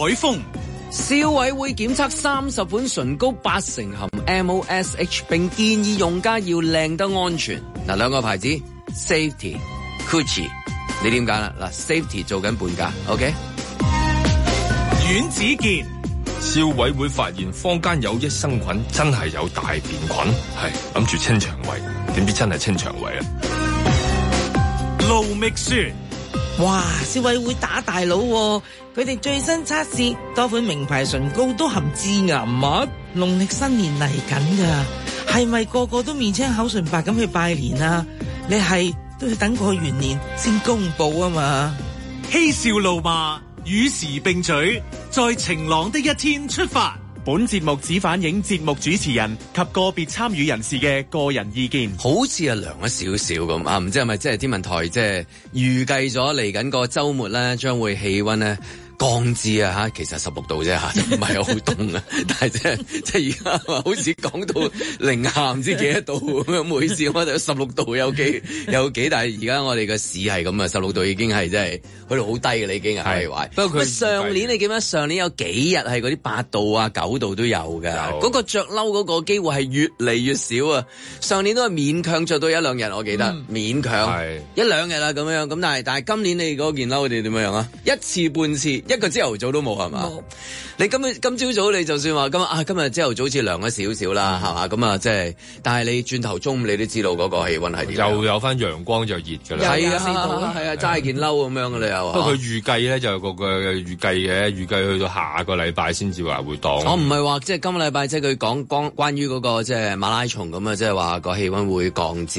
海峰。 消委會檢測30款唇膏80%含 MOSH， 並建議用家要靚得安全。嗱，兩個牌子 Safety、Gucci， 你點揀啦？嗱 ，Safety 做緊半價 ，OK？ 阮子健， 消委會發現坊間有益生菌真係有大便菌，係諗住清腸胃，點知真係清腸胃啊！ 盧覓雪。 哇！消委會打大佬喎，佢哋最新測試多款名牌唇膏都含致癌物。農曆新年嚟緊㗎，係咪個個都面青口唇白咁去拜年啊？你係都要等過完年先公佈啊嘛！ 嬉笑怒罵，與時並舉，在晴朗的一天出發。本節目只反映節目主持人及個別參與人士嘅個人意見。 好似係涼咗少少咁啊！唔知係咪即係天文台即係預計咗嚟緊個週末咧，將會氣温咧降至啊嚇，其實16度啫嚇，唔係好凍啊！但係即係而家好似講到零下唔知幾多度咁樣，每次我哋16度有幾，但係而家我哋個市係咁啊，16度已經係真係去到好低嘅，你已經係壞。不過佢上年你記得上年有幾日係嗰啲8度啊9度都有㗎，嗰個着褸嗰個機會係越嚟越少啊！上年都係勉強着到1、2日，我記得勉強1、2日啦咁樣。咁但係今年你嗰件褸你點樣啊？一次半次。一個朝頭早都冇係嘛？你今朝早你就算話今日朝頭早好似涼咗少少啦，係嘛？咁啊即係，但係你轉頭中午你都知道嗰個氣温係點？又有翻陽光就熱㗎啦。 係啊，揸件褸咁樣㗎啦又。 不過佢預計咧就有個預計去到下個禮拜先至話會降。 我唔係話即係今個禮拜即係佢講關於嗰個即係馬拉松咁啊，即係話個氣温會降至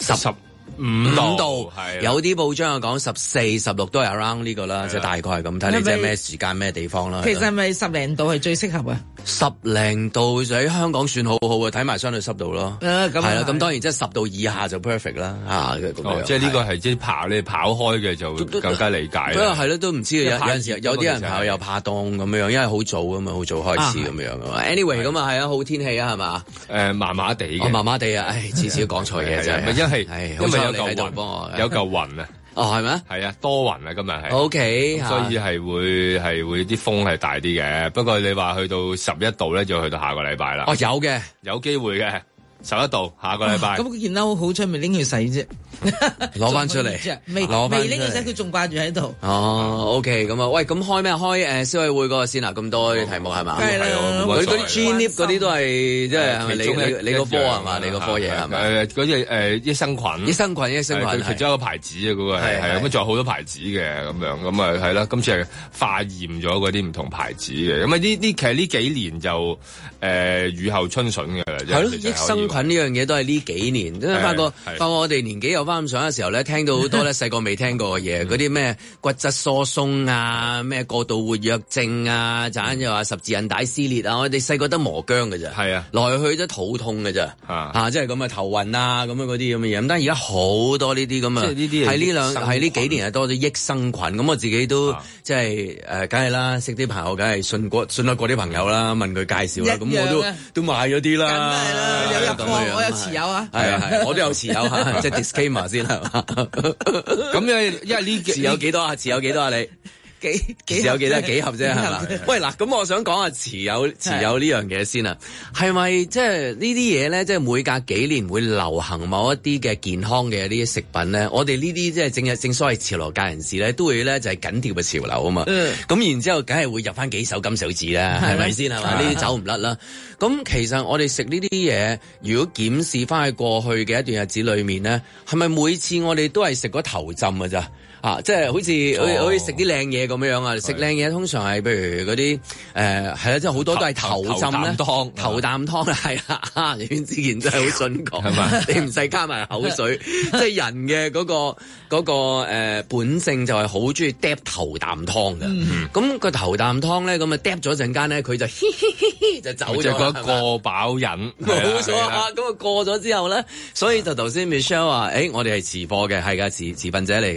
15度，有啲報章又講14、16都係 around 呢個啦，即係大概係咁睇你即係咩時間咩地方啦。 其實係咪10零度係最適合啊 ？10零度就喺香港算好好啊，睇埋相對濕度咯。係啦，咁當然即係10度以下就 perfect 啦。 即係呢個係即係你跑開嘅就更加理解。不過係咯，都唔知有陣時有啲人跑又怕凍咁樣，因為好早啊嘛，好早開始咁樣啊嘛。Anyway 咁啊係啊，好天氣啊係嘛？ 麻麻地嘅。 麻麻地啊！次次都講錯嘢真係。 因為有嚿雲啊！ 哦，係咩？ 係啊，多雲啊，今日係。 O K， 所以係會啲風係大啲嘅。不過你話去到11度咧，就去到下個禮拜啦。 哦，有機會嘅11度，下個禮拜。 咁件褸好出咪拎去洗啫？ 攞翻出嚟， 未拎去洗，佢仲掛住喺度。 哦 ，OK， 咁啊，喂，咁開咩？開消委會嗰個先啊，咁多啲題目係嘛？ 係啦， 嗰啲 G-Nip 嗰啲都係即係係咪你個科係嘛？你個科嘢係咪？ 嗰啲益生菌， 益生菌， 其中一個牌子啊，嗰個係咁，仲有好多牌子嘅咁樣，咁啊係啦，今次係化驗咗嗰啲唔同牌子嘅，咁啊其實呢幾年就雨後春筍嘅啦。 係咯，益生菌呢樣嘢都係呢幾年，真係發覺我哋年紀有翻咁上嘅時候咧，聽到好多咧細個未聽過嘅嘢，嗰啲咩骨質疏鬆啊，咩過度活躍症啊，陣又話十字韌帶撕裂啊，我哋細個得磨薑嘅咋，係啊，來去都肚痛嘅咋，即係咁啊頭暈啊咁樣嗰啲咁嘅嘢，咁但係而家好多呢啲咁啊，即係呢啲係呢幾年係多咗益生菌，咁我自己都即係梗係啦，識啲朋友梗係信得過啲朋友啦，問佢介紹啦，咁我都買咗啲啦， 梗係啦，有入貨，我有持有啊， 係，我都有持有嚇，即係 disclaimer 先係嘛， 咁因為呢持有幾多啊？持有幾多啊？你持有幾多？幾盒啫係嘛？喂嗱，咁我想講下持有呢樣嘢先啊，係咪即係呢啲嘢咧？即係每隔幾年會流行某一啲嘅健康嘅呢啲食品咧？我哋呢啲即係正所謂潮流界人士咧，都會咧就係緊貼嘅潮流啊嘛。咁然之後，梗係會入翻幾手金手指啦，係咪先係嘛？呢啲走唔甩啦。咁其實我哋食呢啲嘢，如果檢視翻喺過去嘅一段日子裏面咧，係咪每次我哋都係食嗰頭浸㗎咋？即係好似食啲靚嘢咁樣啊！食靚嘢通常係譬如嗰啲係啦，即係好多都係頭浸咧，頭啖湯係啦。阮子健真係好準確，係嘛？你唔使加埋口水，即係人嘅嗰個本性就係好中意嗒頭啖湯嘅。咁個頭啖湯咧，咁啊嗒咗陣間咧，佢就就走咗。就覺得過飽癮， 冇錯啊！咁啊過咗之後咧，所以就頭先 Michelle 話：我哋係持貨嘅，係㗎，持份者嚟㗎咁樣。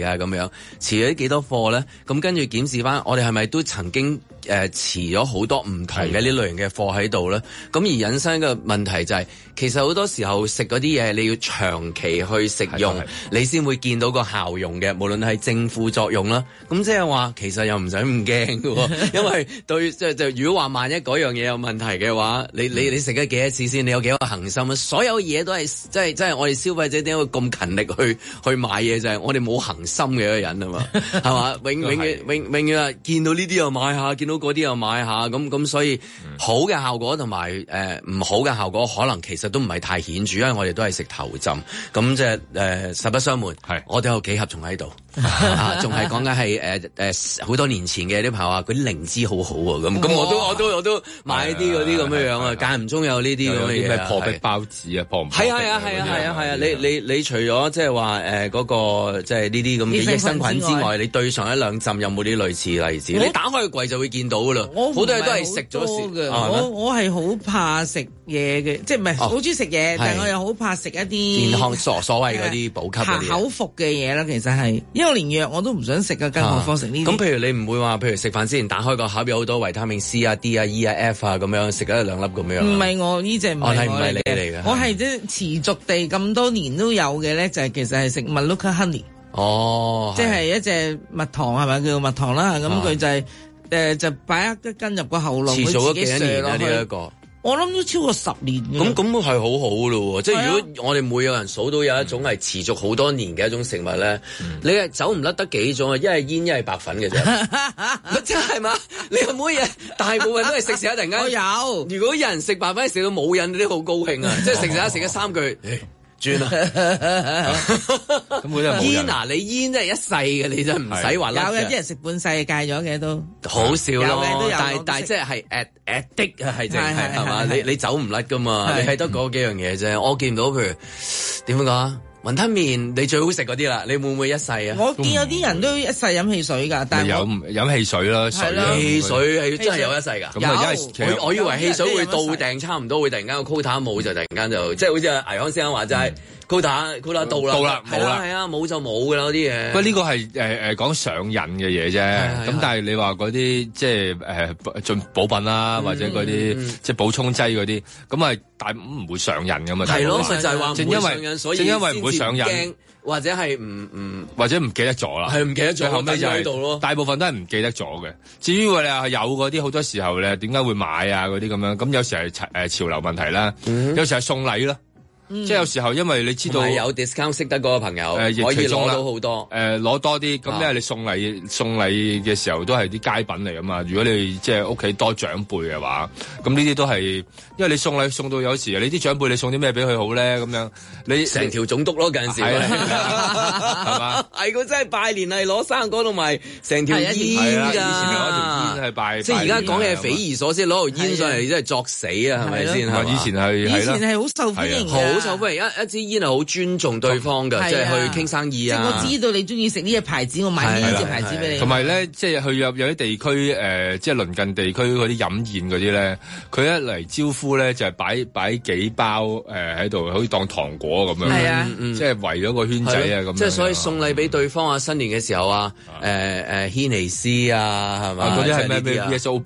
樣，遲咗幾多貨咧？咁跟住檢視翻，我哋係咪都曾經遲咗好多唔同嘅呢類型嘅貨喺度咧？咁而引申嘅問題就係、其實好多時候食嗰啲嘢，你要長期去食用，你先會見到個效用嘅，無論係正副作用啦。咁即係話，其實又唔使咁驚嘅，因為對就如果話萬一嗰樣嘢有問題嘅話，你食咗幾多次先？你有幾多恆心啊？所有嘢都係即係我哋消費者點解會咁勤力去買嘢，就係我哋冇恆心嘅一個人啊嘛，係嘛？永遠啊，見到呢啲又買下，見到嗰啲又買下，咁所以好嘅效果同埋唔好嘅效果，可能其實都唔係太顯著，因為我哋都係食頭浸，咁即係實不相瞞，我哋有幾盒仲喺度，仲係講緊係好多年前嘅啲朋友話嗰啲靈芝好好喎，咁我都買啲嗰啲咁樣樣啊，間唔中有呢啲咁嘅嘢， 咩破壁包子啊，破唔係啊！你除咗即係話嗰個即係呢啲咁嘅益生菌之外，你對上一兩浸有冇啲類似例子？你打開個櫃就會見到噶啦，好多嘢都係食咗先。 我係好怕食嘢嘅，即係唔係好中意食嘢，但係我又好怕食一啲健康所謂嗰啲補給嗰啲口服嘅嘢啦。其實係，因為連藥我都唔想食啊，更何況食呢啲。 咁譬如你唔會話，譬如食飯之前打開個盒有好多維他命 C 啊、D 啊、E 啊、F 啊咁樣食咗兩粒咁樣。唔係我呢隻唔係我嚟嘅，我係即係持續地咁多年都有嘅咧，就係其實係食 Manuka Honey。即係一隻蜜糖係咪叫蜜糖啦？咁佢就係就擺一根入個喉嚨， 持續咗幾多年啊？ 呢一個我諗都超過10年嘅。 咁係好好咯，即係如果我哋每個人數到有一種係持續好多年嘅一種食物咧，你係走唔甩得幾種啊？一係煙，一係白粉嘅啫，真係嘛？你有冇嘢？大部分都係食一突然間。我有。如果有人食白粉食到冇癮，你都好高興啊！即係食咗3句。轉啦， 咁佢都煙啊！你煙真係一世嘅，你真係唔使話甩。 有嘅啲人食半世戒咗嘅都好少咯，但係即係addict啊，係淨係嘛？你走唔甩噶嘛？你係得嗰幾樣嘢啫。我見唔到譬如點樣講？雲吞麵你最好食嗰啲啦，你會唔會一世啊？我見有啲人都一世飲汽水㗎，但係飲汽水啦， 汽水係真係有一世㗎。 咁我以為汽水會到訂差唔多，會突然間個 quota 冇就突然間就即係好似倪匡先生話齋 quota 到啦，冇啦，係啊，冇就冇㗎啦嗰啲嘢。不過呢個係講上癮嘅嘢啫。咁但係你話嗰啲即係進補品啦，或者嗰啲即係補充劑嗰啲，咁啊但唔會上癮㗎嘛。 係咯，就係話唔會上癮，所以因為唔會上癮， 或者係或者唔記得咗啦。 係唔記得咗， 後尾就係大部分都係唔記得咗嘅。至於話你話有嗰啲好多時候咧，點解會買啊嗰啲咁樣？咁有時係潮流問題啦，有時係送禮啦。即係有時候，因為你知道有 discount 識得嗰個朋友，可以攞到好多， 攞多啲。咁因為你送禮嘅時候都係啲佳品嚟㗎嘛。如果你即係屋企多長輩嘅話，咁呢啲都係，因為你送禮送到有時，你啲長輩你送啲咩俾佢好咧？咁樣你成條總督咯，近時係嘛？係佢真係拜年係攞生果同埋成條煙㗎。以前攞條煙係拜， 即係而家講嘅匪夷所思，攞條煙上嚟真係作死啊！係咪先？ 以前係好受歡迎嘅。 受歡迎一支煙係好尊重對方嘅，即係去傾生意啊！ 我知道你中意食呢隻牌子，我買呢隻牌子俾你。 同埋咧，即係去有啲地區即係鄰近地區嗰啲飲宴嗰啲咧，佢一嚟招呼咧就係擺幾包喺度，好似當糖果咁樣。係啊，即係圍咗個圈仔啊咁。 即係所以送禮俾對方啊，新年嘅時候啊，軒尼詩啊，係嘛？ 嗰啲係咩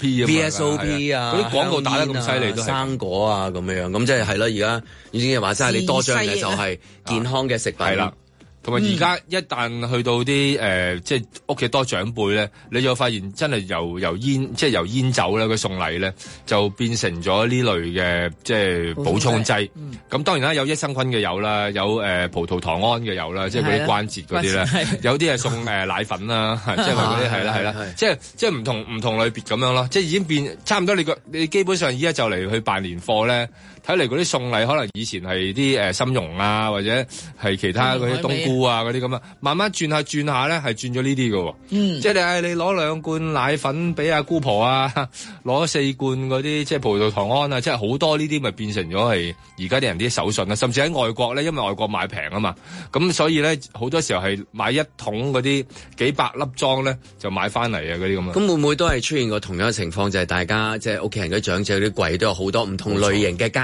VSOP 啊？ 嗰啲廣告打得咁犀利都係生果啊咁樣，咁即係咯，而家已經話齋你多張嘅就係健康嘅食品。係啦， 同埋而家一旦去到啲即係屋企多長輩咧，你就發現真係由煙即係由煙酒咧，佢送禮咧就變成咗呢類嘅即係補充劑。咁當然啦，有益生菌嘅有啦，有葡萄糖胺嘅有啦，即係嗰啲關節嗰啲咧，有啲係送奶粉啦，即係話嗰啲係啦，即係唔同類別咁樣咯，即係已經變差唔多。你基本上而家就嚟去辦年貨咧。睇嚟嗰啲送禮可能以前係啲參茸啊，或者係其他嗰啲冬菇啊嗰啲咁啊，慢慢轉下咧係轉咗呢啲嘅。即係你攞2罐奶粉俾阿姑婆啊，攞4罐嗰啲即係葡萄糖胺啊，即係好多呢啲咪變成咗係而家啲人啲手信啊，甚至喺外國咧，因為外國買平啊嘛，咁所以咧好多時候係買一桶嗰啲幾百粒裝咧就買翻嚟啊嗰啲咁啊。 咁會唔會都係出現過同樣嘅情況，就係大家即係屋企人嗰啲長者嗰啲櫃都有好多唔同類型嘅街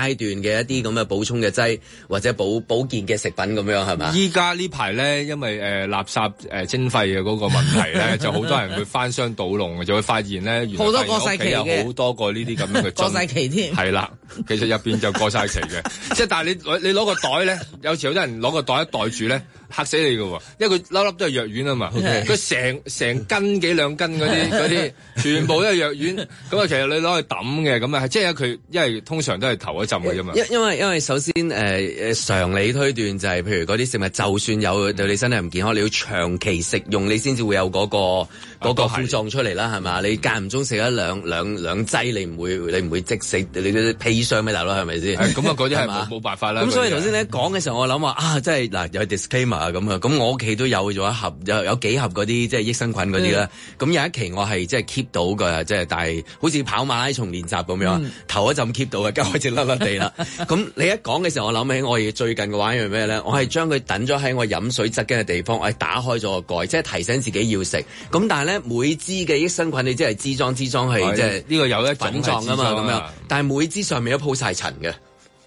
階段嘅一啲咁嘅補充嘅劑或者保健嘅食品咁樣係嘛？ 依家呢排咧，因為垃圾徵費嘅嗰個問題咧，就好多人會翻箱倒籠，就會發現咧，原來好多過晒期嘅， 有好多個呢啲咁樣嘅過晒期添。 係啦，其實入邊就過晒期嘅，即係但係你攞個袋咧，有時有啲人攞個袋一袋住咧。嚇死你㗎喎，因為佢粒粒都係藥丸啊嘛，佢成斤幾兩斤嗰啲，全部都係藥丸，咁啊其實你攞去抌嘅，咁啊即係佢，因為通常都係頭一浸嘅啫嘛。 因為首先常理推斷就係，譬如嗰啲食物就算有對你身體唔健康，你要長期食用，你先至會有嗰個副作用出嚟啦，係嘛？你間唔中食一兩劑，你唔會即死，你啲砒霜咩大佬係咪先？ 咁啊嗰啲係冇辦法啦。 咁所以頭先你講嘅時候，我諗話即係嗱有 disclaimer。咁啊，咁我屋企都有咗一盒，有幾盒嗰啲即係益生菌嗰啲啦。咁有一期我係即係 keep 到嘅，即係但係好似跑馬拉松練習咁樣，頭一陣 keep 到嘅，跟住開始甩甩地啦。咁你一講嘅時候，我諗起我最近嘅玩一樣咩咧？我係將佢等咗喺我飲水側嘅地方，我係打開咗個蓋，即係提醒自己要食。咁但係咧，每支嘅益生菌你即係支裝係即係呢個有一粉狀啊嘛咁樣，但係每支上面都鋪晒塵嘅。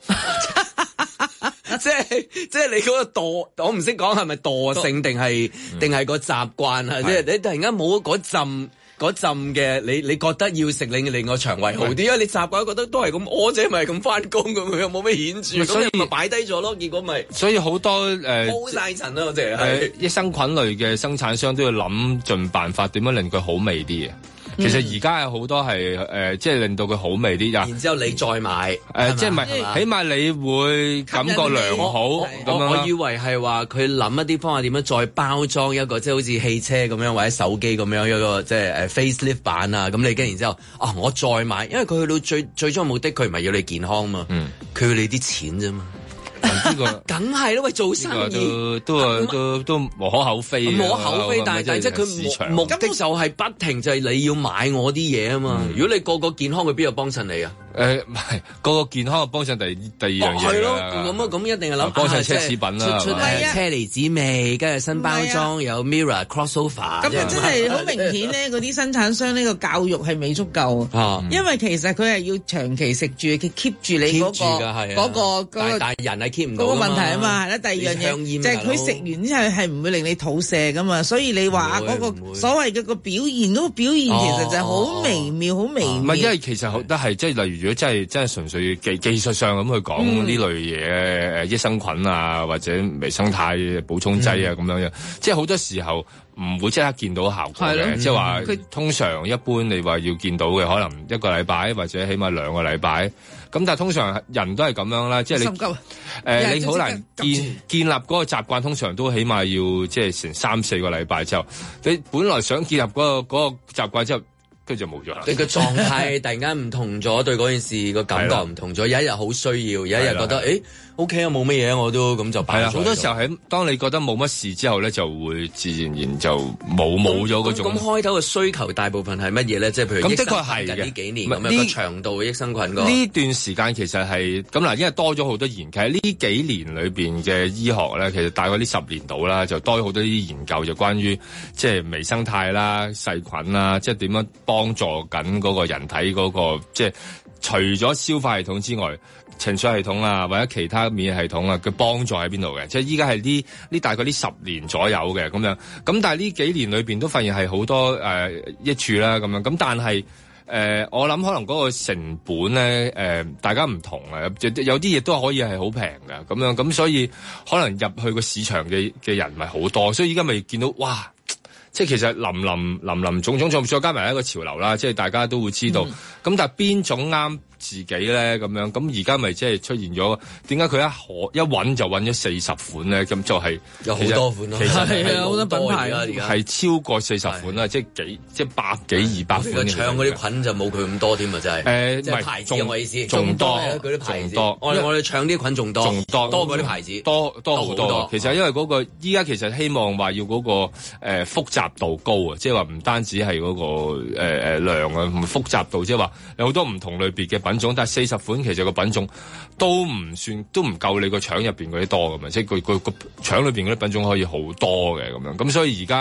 即係你嗰個惰，我唔識講係咪惰性定係個習慣啊？即係你突然間冇嗰陣嘅，你覺得要食令個腸胃好啲，因為你習慣覺得都係咁屙啫，咪咁翻工咁，又冇咩顯著，咁你咪擺低咗咯。結果咪所以好多鋪晒塵咯，即係益生菌類嘅生產商都要諗盡辦法點樣令佢好味啲嘅。其實而家有好多係即係令到佢好味啲， 然之後你再買即係唔係？起碼你會感覺良好咁樣。 我以為係話佢諗一啲方法點樣再包裝一個即係好似汽車咁樣或者手機咁樣一個即係facelift 版啊。咁你跟然之後我再買，因為佢去到最終目的，佢唔係要你健康嘛，佢要你啲錢啫嘛。 呢個梗係咯，喂，做生意都無可厚非， 無可厚非，但係即係佢目的就係不停就係你要買我啲嘢啊嘛。如果你個健康，佢邊度幫襯你啊？ 唔係個健康嘅幫襯第二樣嘢啦。 咁一定係諗幫襯奢侈品啦， 出車厘子味，跟住新包裝有 Mirror crossover。 咁真係好明顯咧，嗰啲生產商呢個教育係未足夠啊。因為其實佢係要長期食住，佢 keep 住你嗰個但係人係 keep 唔到嗰個問題啊嘛。係啦，第二樣嘢就係佢食完之後係唔會令你肚瀉噶嘛。所以你話嗰個所謂嘅個表現，嗰個表現其實就係好微妙，好微妙。 唔係，因為其實都係即係例如。如果真係純粹技術上咁去講呢類嘢，益生菌啊或者微生態補充劑啊咁樣，即係好多時候唔會即刻見到效果嘅。即係話通常一般你話要見到嘅可能一個禮拜或者起碼兩個禮拜。咁但係通常人都係咁樣啦，即係你你好難建立嗰個習慣，通常都起碼要即係成3-4個禮拜之後，你本來想建立嗰個習慣之後。跟住就冇咗啦。你個狀態突然間唔同咗，對嗰件事個感覺唔同咗。有一日好需要，有一日覺得OK 啊，冇乜嘢，我都咁就擺。好多時候喺當你覺得冇乜事之後咧，就會自然然就冇咗嗰種。咁開頭嘅需求大部分係乜嘢咧？即係譬如咁，的確係嘅。呢幾年咁樣個長度嘅益生菌呢段時間其實係咁嗱，因為多咗好多研究。呢幾年裏邊嘅醫學咧，其實大概呢10年度啦，就多咗好多啲研究，就關於即係微生態啦、細菌啦，即係點樣幫助緊嗰個人體嗰個即係除咗消化系統之外，情緒系統啊，或者其他免疫系統啊嘅幫助喺邊度嘅？即係依家係呢大概呢10年左右嘅咁樣。咁但係呢幾年裏邊都發現係好多益處啦咁樣。咁但係我諗可能嗰個成本咧大家唔同啊，有啲嘢都可以係好平嘅咁樣。咁所以可能入去個市場嘅人咪好多，所以依家咪見到哇！即係其實林種再加埋一個潮流啦，即係大家都會知道。咁但係邊種啱自己咧咁樣？咁而家咪即係出現咗點解佢一揾就揾咗40款咧？咁就係有好多款咯， 其實係啊，好多品牌而家係超過40款啦，即係百幾200款。 唱嗰啲菌就冇佢咁多添啊，真係。即係牌子我意思， 仲多嗰啲牌子。 多我哋唱啲菌仲多過啲牌子，多好多。 其實因為嗰個依家其實希望話要嗰個複雜度高啊，即係話唔單止係嗰個量啊，同複雜度，即係話有好多唔同類別嘅品種，但係40款其實個品種都唔夠你個腸入邊嗰啲多噶嘛，即係佢個腸裏邊嗰啲品種可以好多嘅咁樣，咁所以而家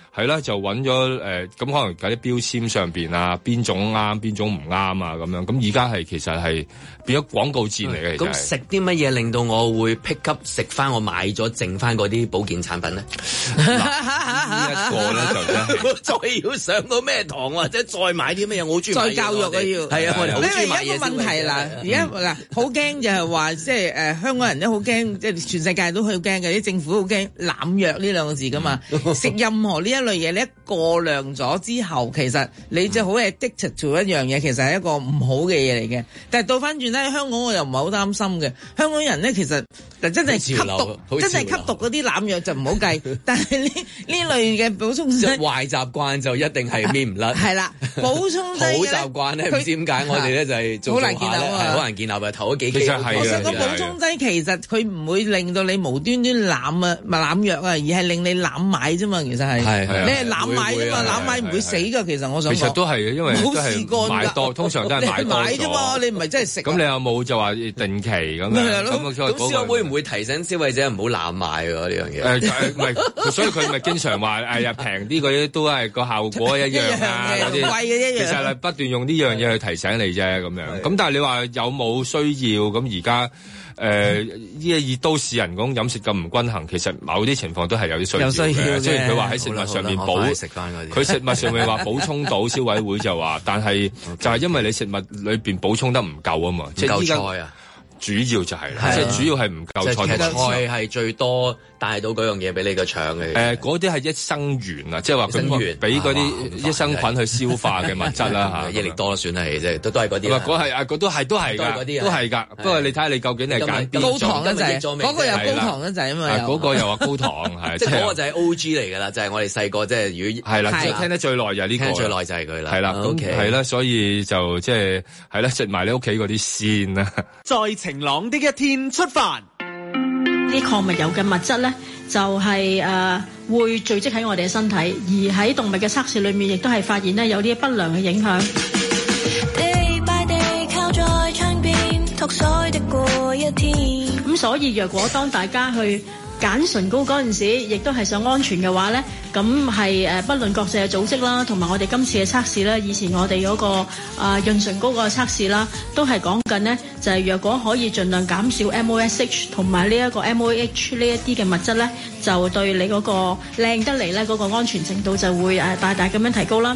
係啦，就揾咗咁可能喺啲標籤上邊啊，邊種啱，邊種唔啱啊咁樣。咁而家係其實係變咗廣告戰嚟嘅。 咁食啲乜嘢令到我會 pick up 食翻我買咗剩翻嗰啲保健產品咧？ 呢一個咧就真係再要上到咩堂或者再買啲乜嘢？我好中意再教育啊要係啊，我哋好中意買嘢。 因為一個問題嗱，而家嗱好驚就係話即係香港人都好驚，即係全世界都好驚嘅，啲政府好驚濫藥呢兩個字噶嘛。食任何呢一類嘢，你一過量咗之後，其實你就好 addicted to 一樣嘢，其實係一個唔好嘅嘢嚟嘅。但係倒翻轉咧，香港我又唔係好擔心嘅。香港人咧其實真係吸毒，真係吸毒嗰啲濫藥就唔好計。但係呢類嘅補充劑， 壞習慣就一定係搣唔甩。 係啦，補充劑好習慣咧，唔知點解我哋咧就係做好難建立啊，好難建立啊，頭嗰幾期。 其實係我想講補充劑其實佢唔會令到你無端端濫藥啊，而係令你濫買啫嘛。其實係你係濫買啫嘛，濫買唔會死㗎。其實我想講， 其實都係嘅，因為都係買多，通常都係買多咗。 買啫嘛，你唔係真係食。 咁你有冇就話定期咁樣？ 咁消委會唔會提醒消費者唔好濫買喎呢樣嘢？ 唔係，所以佢咪經常話平啲嗰啲都係個效果一樣啊，嗰啲貴嘅一樣。 其實係不斷用呢樣嘢去提醒你啫咁樣。咁但係你話有冇需要？咁而家以都市人講飲食咁唔均衡，其實某啲情況都係有啲需要嘅。雖然佢話喺食物上面佢食物上面話補充到，消委會就話，但係就係因為你食物裏邊補充得唔夠啊嘛，即係依家主要就係即係主要係唔夠菜。 其實菜係最多帶到嗰樣嘢俾你個腸嘅。 嗰啲係益生元啊，即係話佢俾嗰啲益生菌去消化嘅物質啦嚇。 益力多算係即係都係嗰啲。 都係㗎，都係㗎。不過你睇下你究竟係揀邊種？ 高糖得滯，嗰個又高糖得滯啊嘛。 嗰個又話高糖係。 即係嗰個就係 O.G. 嚟㗎啦，就係我哋細個即係如果係啦，即係聽得最耐就係呢個。 聽最耐就係佢啦。 係啦，係啦，所以就即係係啦，食埋你屋企嗰啲先啦。 在晴朗的一天出發。 啲礦物油嘅物質咧，就係會聚集喺我哋嘅身體，而喺動物嘅測試裏面，亦都係發現咧有啲不良嘅影響。地拜地靠在窗邊，托腮的過一天。咁所以若果當大家去揀唇膏嗰陣時，亦都係想安全嘅話咧，咁係不論國際嘅組織啦，同埋我哋今次嘅測試啦，以前我哋嗰個潤唇膏個測試啦，都係講緊呢，就係若果可以盡量減少 MOSH 同埋呢一個 MOH 呢一啲嘅物質咧，就對你嗰個靚得嚟咧嗰個安全程度就會大大咁樣提高啦。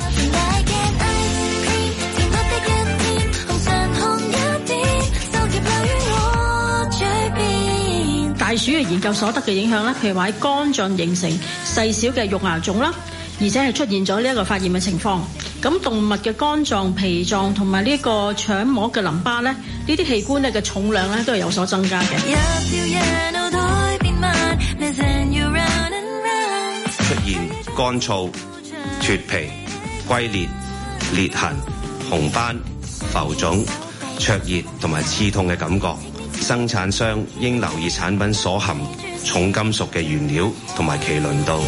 大鼠嘅研究所得嘅影響咧，譬如話喺肝臟形成細小嘅肉芽腫啦，而且係出現咗呢一個發炎嘅情況。咁動物嘅肝臟、脾臟同埋呢個腸膜嘅淋巴咧，呢啲器官咧嘅重量咧都係有所增加嘅。 出現乾燥、脫皮、龜裂、裂痕、紅斑、浮腫、灼熱同埋刺痛嘅感覺。生產商應留意產品所含重金屬嘅原料同埋其濃度。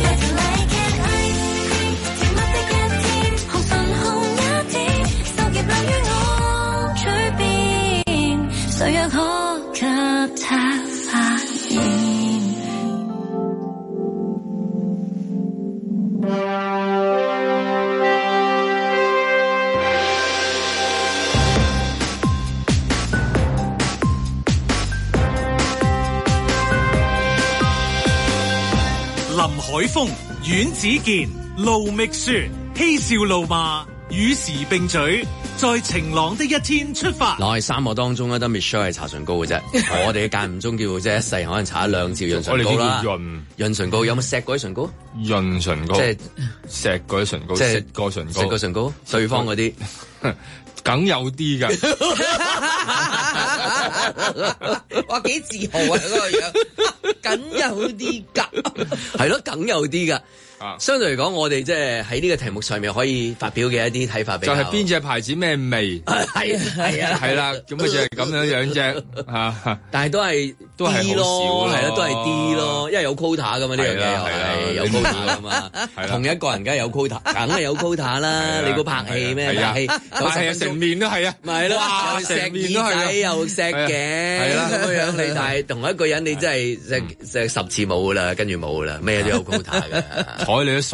海風、阮子健、盧覓雪，嬉笑怒罵，與時並舉，在晴朗的一天出發。 我係3個當中咧，得 Michelle 係搽唇膏嘅啫。我哋間唔中叫即係一世人可能搽2次潤唇膏啦。潤唇膏有冇錫過啲唇膏？ 潤唇膏即係錫過啲唇膏，食過唇膏， 食過唇膏，對方嗰啲梗有啲㗎。 哇，幾自豪啊！嗰個樣，梗有啲㗎， 係咯，梗有啲㗎。相對嚟講，我哋即係喺呢個題目上面可以發表嘅一啲睇法， 就係邊隻牌子咩味？係啦，咁咪就係咁樣啫嚇。 但係都係好少，係啦，都係啲咯，因為有 quota 噶嘛，呢樣嘢係有 quota 噶嘛。同一個人梗係有 quota，梗係有 quota 啦。你估拍戲咩？拍戲成面都係啊， 咪係咯，又錫耳仔又錫頸，係啦咁樣你，但係同一個人你真係錫10次冇噶啦，跟住冇噶啦，咩都有 quota 嘅。 睬你都傻啊！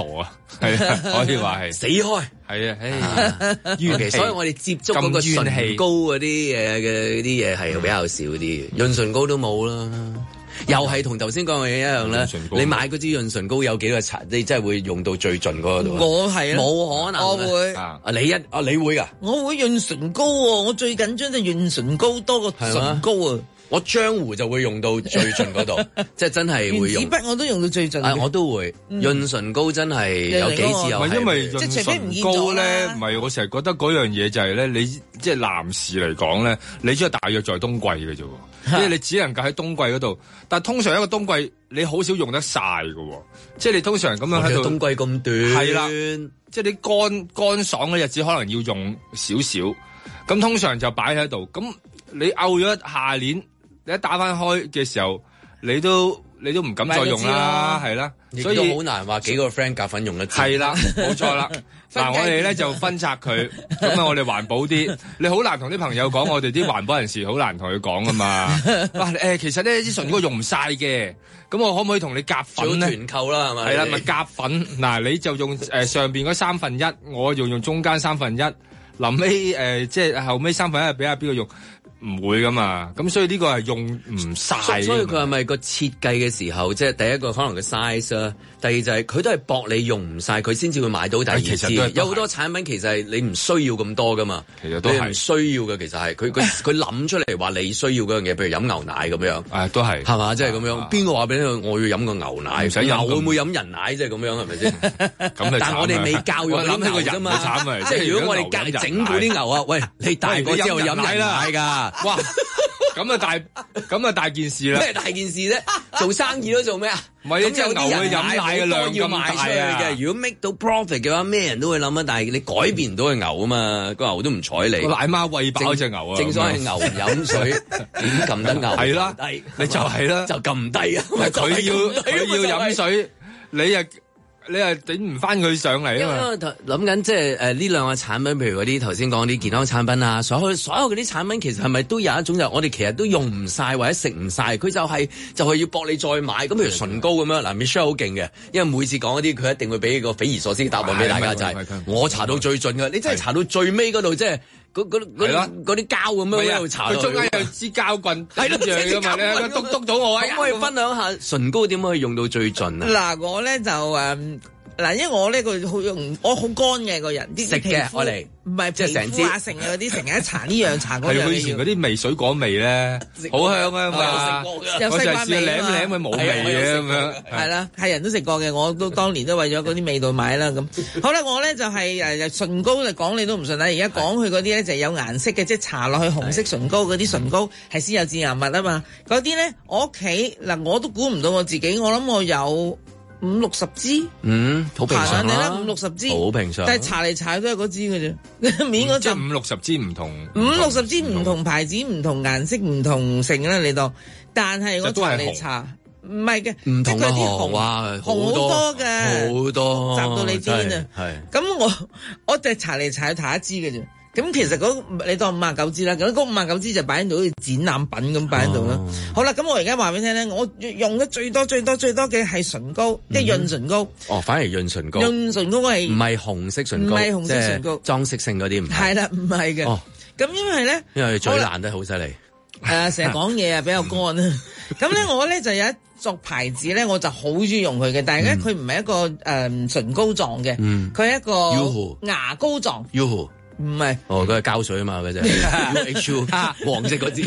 係啊，可以話係死開。 係啊， 怨氣，所以我哋接觸嗰個唇膏嗰啲嘢嘅啲嘢係比較少啲，潤唇膏都冇啦。又係同頭先講嘅嘢一樣啦。你買嗰支潤唇膏有幾個搽？你真係會用到最盡嗰度？ 我係冇可能。 我會你會㗎？ 我會潤唇膏喎，我最緊張就潤唇膏多過唇膏啊！ 我漿糊就會用到最盡嗰度，即係真係會用。 原子筆我都用到最盡。 我都會潤唇膏真係有幾次又係。 因為潤唇膏咧，唔係我成日覺得嗰樣嘢就係咧，你即係男士嚟講咧，你只係大約在冬季嘅啫，即係你只能夠喺冬季嗰度。但係通常一個冬季你好少用得晒㗎，即係你通常咁樣喺度。 冬季咁短。係啦， 即係你乾爽嘅日子可能要用少少，咁通常就擺喺度。咁你漚咗下年。你一打翻開嘅時候，你都唔敢再用啦，係啦，所以好難話幾個 friend 夾粉用得。 係啦，冇錯啦。嗱，我哋咧就分拆佢，咁啊，我哋環保啲。你好難同啲朋友講，我哋啲環保人士好難同佢講噶嘛。哇，其實呢啲唇膏用唔晒嘅，咁我可唔可以同你夾粉咧？ 團購啦，係咪？ 係啦，咪夾粉。嗱，你就用上邊嗰1/3，我就用中間1/3，臨尾即係後尾1/3俾阿邊個用。唔會噶嘛，咁所以呢個係用唔晒。 所以佢係咪個設計嘅時候，即係第一個可能個 size 啦，第二就係佢都係搏你用唔晒，佢先至會買到第二支。有好多產品其實係你唔需要咁多噶嘛， 其實都係唔需要嘅。其實係佢諗出嚟話你需要嗰樣嘢，譬如飲牛奶咁樣， 都係係嘛，即係咁樣。邊個話俾你我要飲個牛奶？牛會唔會飲人奶？即係咁樣係咪先？但係我哋未教育啲牛啫嘛。即係如果我哋教整蠱啲牛啊，喂，你大個之後飲人奶㗎。 哇！咁啊大件事啦！ 咩大件事啫？做生意都做咩啊？ 唔係，即係牛嘅飲奶嘅量咁大啊！ 如果 make 到 profit 嘅話，咩人都會諗啊。但係你改變唔到個牛啊嘛，個牛都唔睬你。 奶媽餵飽隻牛啊！ 正所謂牛飲水點撳得牛？ 係啦，你就係啦， 就撳唔低啊！ 佢要飲水，你係頂唔翻佢上嚟啊嘛！ 諗緊即係呢兩個產品，譬如嗰啲頭先講啲健康產品啊，所有嗰啲產品其實係咪都有一種就我哋其實都用唔晒或者食唔晒，佢就係要搏你再買。咁譬如唇膏咁樣，嗱 Michelle 好勁嘅，因為每次講嗰啲佢一定會俾個匪夷所思嘅答案俾大家，就係我搽到最盡㗎，你真係搽到最尾嗰度，即係嗰啲膠咁樣喺度搽。佢中間有支膠棍係咯， 㗎嘛，你篤到我啊！ 可唔可以分享下唇膏點可以用到最盡啊？ 嗱，我咧就嗱，因為我呢個好用，我好乾嘅個人，啲食嘅我哋唔係即係成支成日嗰啲成日一搽呢樣搽嗰樣。係佢以前嗰啲味水果味咧，好香啊嘛！ 有西瓜味啊嘛，舐佢冇味嘅咁樣。 係啦，係人都食過嘅，我都當年都為咗嗰啲味道買啦咁。好啦，我咧就係唇膏嚟講你都唔信啦。而家講佢嗰啲咧就有顏色嘅，即係搽落去紅色唇膏嗰啲唇膏係先有致癌物啊嘛。嗰啲咧我屋企嗱我都估唔到我自己，我諗我有50-60支， 好平常啦 ，50-60支， 好平常。 但係搽嚟搽去都係嗰支嘅啫，面嗰陣。 即係50-60支唔同 ，50-60支唔同牌子、唔同顏色、唔同成啦，你當。但係我搽嚟搽，唔係嘅， 唔同嘅紅紅好多嘅， 好多， 雜到你癲啊！係。咁我就搽嚟搽去搽一支嘅啫。咁其實你當59支啦，咁嗰59支就擺喺度好似展覽品咁擺喺度啦。好啦，咁我而家話俾你聽咧，我用得最多嘅係唇膏，即係潤唇膏。 反而潤唇膏。 潤唇膏係唔係紅色唇膏？ 唔係紅色唇膏， 裝飾性嗰啲唔係。 係啦，唔係嘅。咁因為最爛得好犀利。 成日講嘢啊，比較乾啊。咁咧，我咧就有一種牌子咧，我就好中意用佢嘅，但係咧佢唔係一個唇膏狀嘅，佢係一個牙膏狀。唔係， 佢係膠水啊嘛，嗰隻 UHU 黃色嗰支，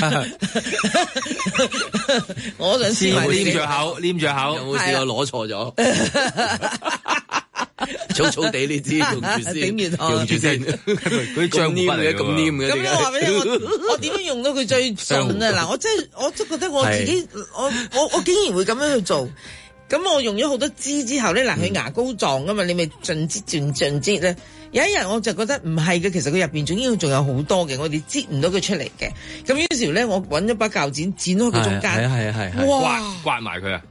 我想試埋黏住口， 有冇試過攞錯咗？粗粗地呢支用住先，佢咁黏嘅。 咁我話俾你聽，我點樣用到佢最順啊？嗱，我真係覺得我自己，我竟然會咁樣去做。咁我用咗好多支之後咧，嗱，佢牙膏狀噶嘛，你咪盡擠咧。有一日我就覺得唔係嘅，其實佢入邊仲有好多嘅，我哋擠唔到佢出嚟嘅。咁於是咧，我揾咗把鉸剪剪開佢中間， 係， 哇，刮埋佢啊！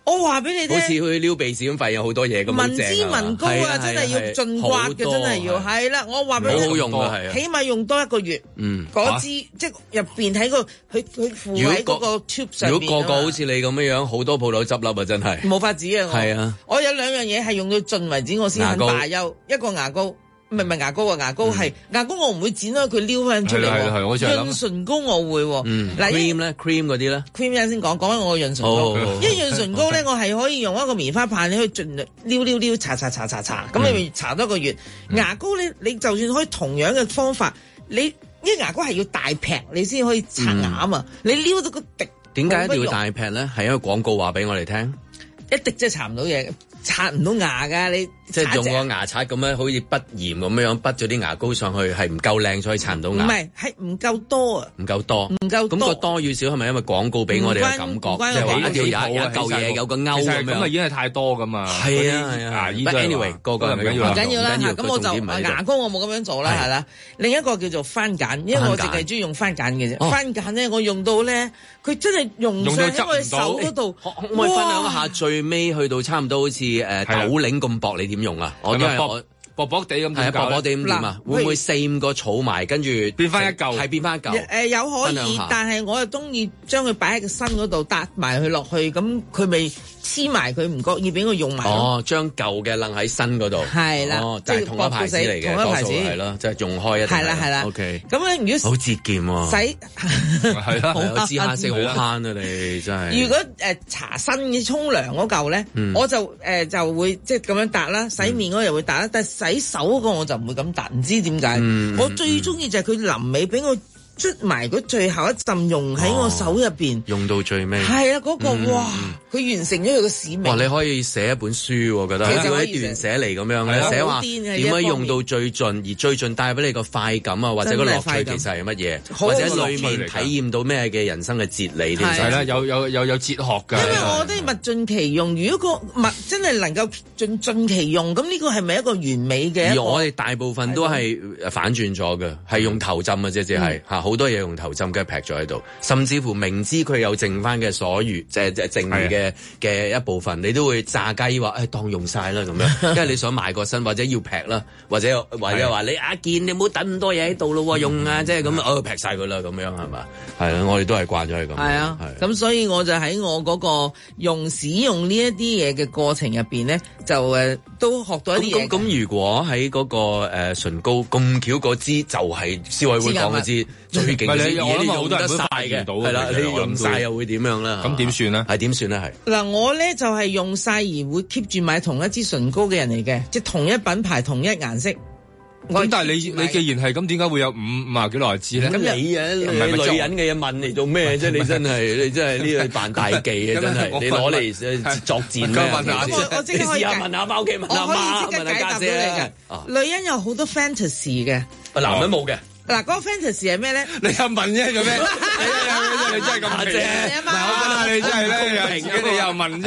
我話俾你聽， 好似去撩鼻屎咁，發現有好多嘢咁民脂民膏啊，真係要盡刮嘅，真係要係啦。我話俾你聽， 好用嘅係， 起碼用多1個月。嗰支即係入邊喺個佢附喺嗰個 tube 上面。 如果個好似你咁樣，好多鋪頭執笠啊，真係冇法子啊！ 係啊， 我有2樣嘢係用到盡為止，我先肯罷休。一個牙膏。唔係牙膏啊！牙膏係牙膏，我唔會剪開佢撩翻出嚟。 係潤唇膏我會。 嗱 cream 咧 cream 嗰啲咧 cream 啱先講翻我嘅潤唇膏。因為潤唇膏咧，我係可以用一個棉花棒，你可以盡撩搽，咁你咪搽多個月。牙膏咧，你就算可以同樣嘅方法，因為牙膏係要大劈，你先可以刷牙啊嘛。你撩到個滴， 點解一定要大劈咧？係一個廣告話俾我哋聽， 一滴即係搽唔到嘢，刷唔到牙㗎你。 即係用個牙刷咁樣，好似筆鹽咁樣筆咗啲牙膏上去，係唔夠靚，所以刷唔到牙。 唔係，係唔夠多啊！ 唔夠多，咁個多與少係咪因為廣告俾我哋嘅感覺？即係話一定要有一嚿嘢，有個勾咁樣。 咁啊已經係太多㗎嘛。 係啊。Anyway，個個唔緊要啦。咁我就牙膏我冇咁樣做啦，係啦。另一個叫做番梘，因為我淨係中意用番梘嘅啫。番梘咧，我用到咧，佢真係用上喺我手嗰度。 可唔可以分享一下最尾去到差唔多好似豆領咁薄，你點用啊？ 薄薄地咁係薄薄地咁點啊？會唔會4-5個儲埋，跟住變翻一嚿？ 係變翻一嚿。 有可以，但係我又中意將佢擺喺個身嗰度，搭埋佢落去，咁佢咪黐埋佢，唔覺意俾我用埋。 將舊嘅擸喺身嗰度。係啦，就係同一牌子嚟嘅，同一牌子係咯，即係用開一。係啦。OK。咁咧，如果好節儉喎。 洗係啦，我知慳食好慳啊！你真係。如果搽身嘅沖涼嗰嚿咧，我就會即係咁樣搭啦，洗面嗰又會搭啦，但係洗手嗰個我就唔會咁搭，唔知點解。我最中意就係佢臨尾俾我捽埋嗰最後一浸用喺我手入邊， 用到最尾。 係啊，嗰個哇，佢完成咗佢個使命。 哇！你可以寫一本書，我覺得要一段寫嚟咁樣咧，寫話點樣用到最盡，而最盡帶俾你個快感啊，或者個樂趣其實係乜嘢，或者裏面體驗到咩嘅人生嘅哲理。 係啦，有哲學㗎。 因為我覺得物盡其用，如果個物真係能夠盡其用，咁呢個係咪一個完美嘅？ 而我哋大部分都係反轉咗嘅，係用頭浸嘅啫，即係嚇。好多嘢用頭浸，跟住劈咗喺度，甚至乎明知佢有剩翻嘅所餘，即係剩餘嘅一部分，你都會炸雞話，當用晒啦咁樣，因為你想買個新或者要劈啦，或者話你阿健，你唔好等咁多嘢喺度咯，用啊，即係咁，劈晒佢啦，咁樣係嘛？係啦，我哋都係慣咗係咁。 係啊，咁所以我就喺我嗰個使用呢一啲嘢嘅過程入邊咧，就都學到一啲嘢。 咁如果喺嗰個唇膏咁巧嗰支就係消委會講嗰支。最勁嘅， 我諗好多人都發現到，係啦，你用晒又會點樣啦？ 咁點算咧？ 係點算咧？係嗱，我咧就係用晒而會 keep 住買同一支唇膏嘅人嚟嘅，即係同一品牌、同一顏色。 咁但係你既然係咁，點解會有50幾耐支咧？ 咁你啊，女人嘅嘢問嚟做咩啫？你真係呢個扮大忌啊！真係你攞嚟作戰咩？ 我即刻可以問下翻屋企，問下媽，問下家姐。 女人有好多 fantasy 嘅， 男人冇嘅。 嗱，嗰個 fantasy 係咩咧？ 你又問啫，做咩？你真係咁啫！嗱，你真係咧，又你又問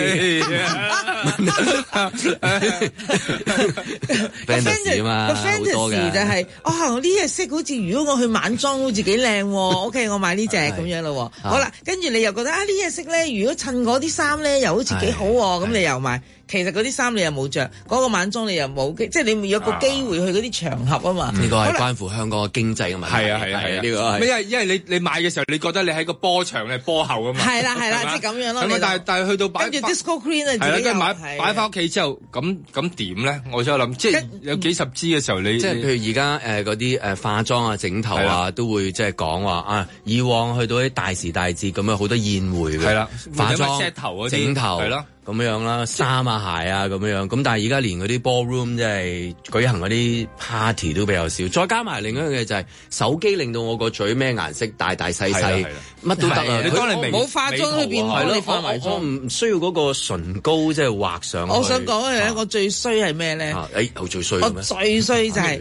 啫。 fantasy 嘛， 個 fantasy 就係呢隻色好似如果我去晚裝好似幾靚喎。OK， 我買呢隻咁樣咯。好啦，跟住你又覺得呢隻色咧，如果襯嗰啲衫咧又好似幾好喎，咁你又買。其實嗰啲衫你又冇着，嗰個晚裝你又冇，即係你有個機會去嗰啲場合啊嘛。 呢個係關乎香港嘅經濟嘅問題。係啊，呢個係。 因為你買嘅時候，你覺得你喺個波場你係波後啊嘛。係啦，即係咁樣咯。 但係去到跟住 disco queen 啊， 係啦，跟住擺翻屋企之後，咁點咧？我想諗，即係有幾十支嘅時候，你即係譬如而家嗰啲化妝啊、整頭啊，都會即係講話以往去到啲大時大節咁樣好多宴會嘅。係啦，化妝、整頭係咯。咁樣啦，衫啊、鞋啊咁樣，咁但係而家連嗰啲 ballroom 即係舉行嗰啲 party 都比較少，再加埋另一樣嘢就係手機令到我個嘴咩顏色大細細，乜都得啊！ 你當你冇化妝裏邊幫你化埋妝， 我唔需要嗰個唇膏即係畫上去。 我想講嘅係我最衰係咩咧？ 我最衰我最衰就係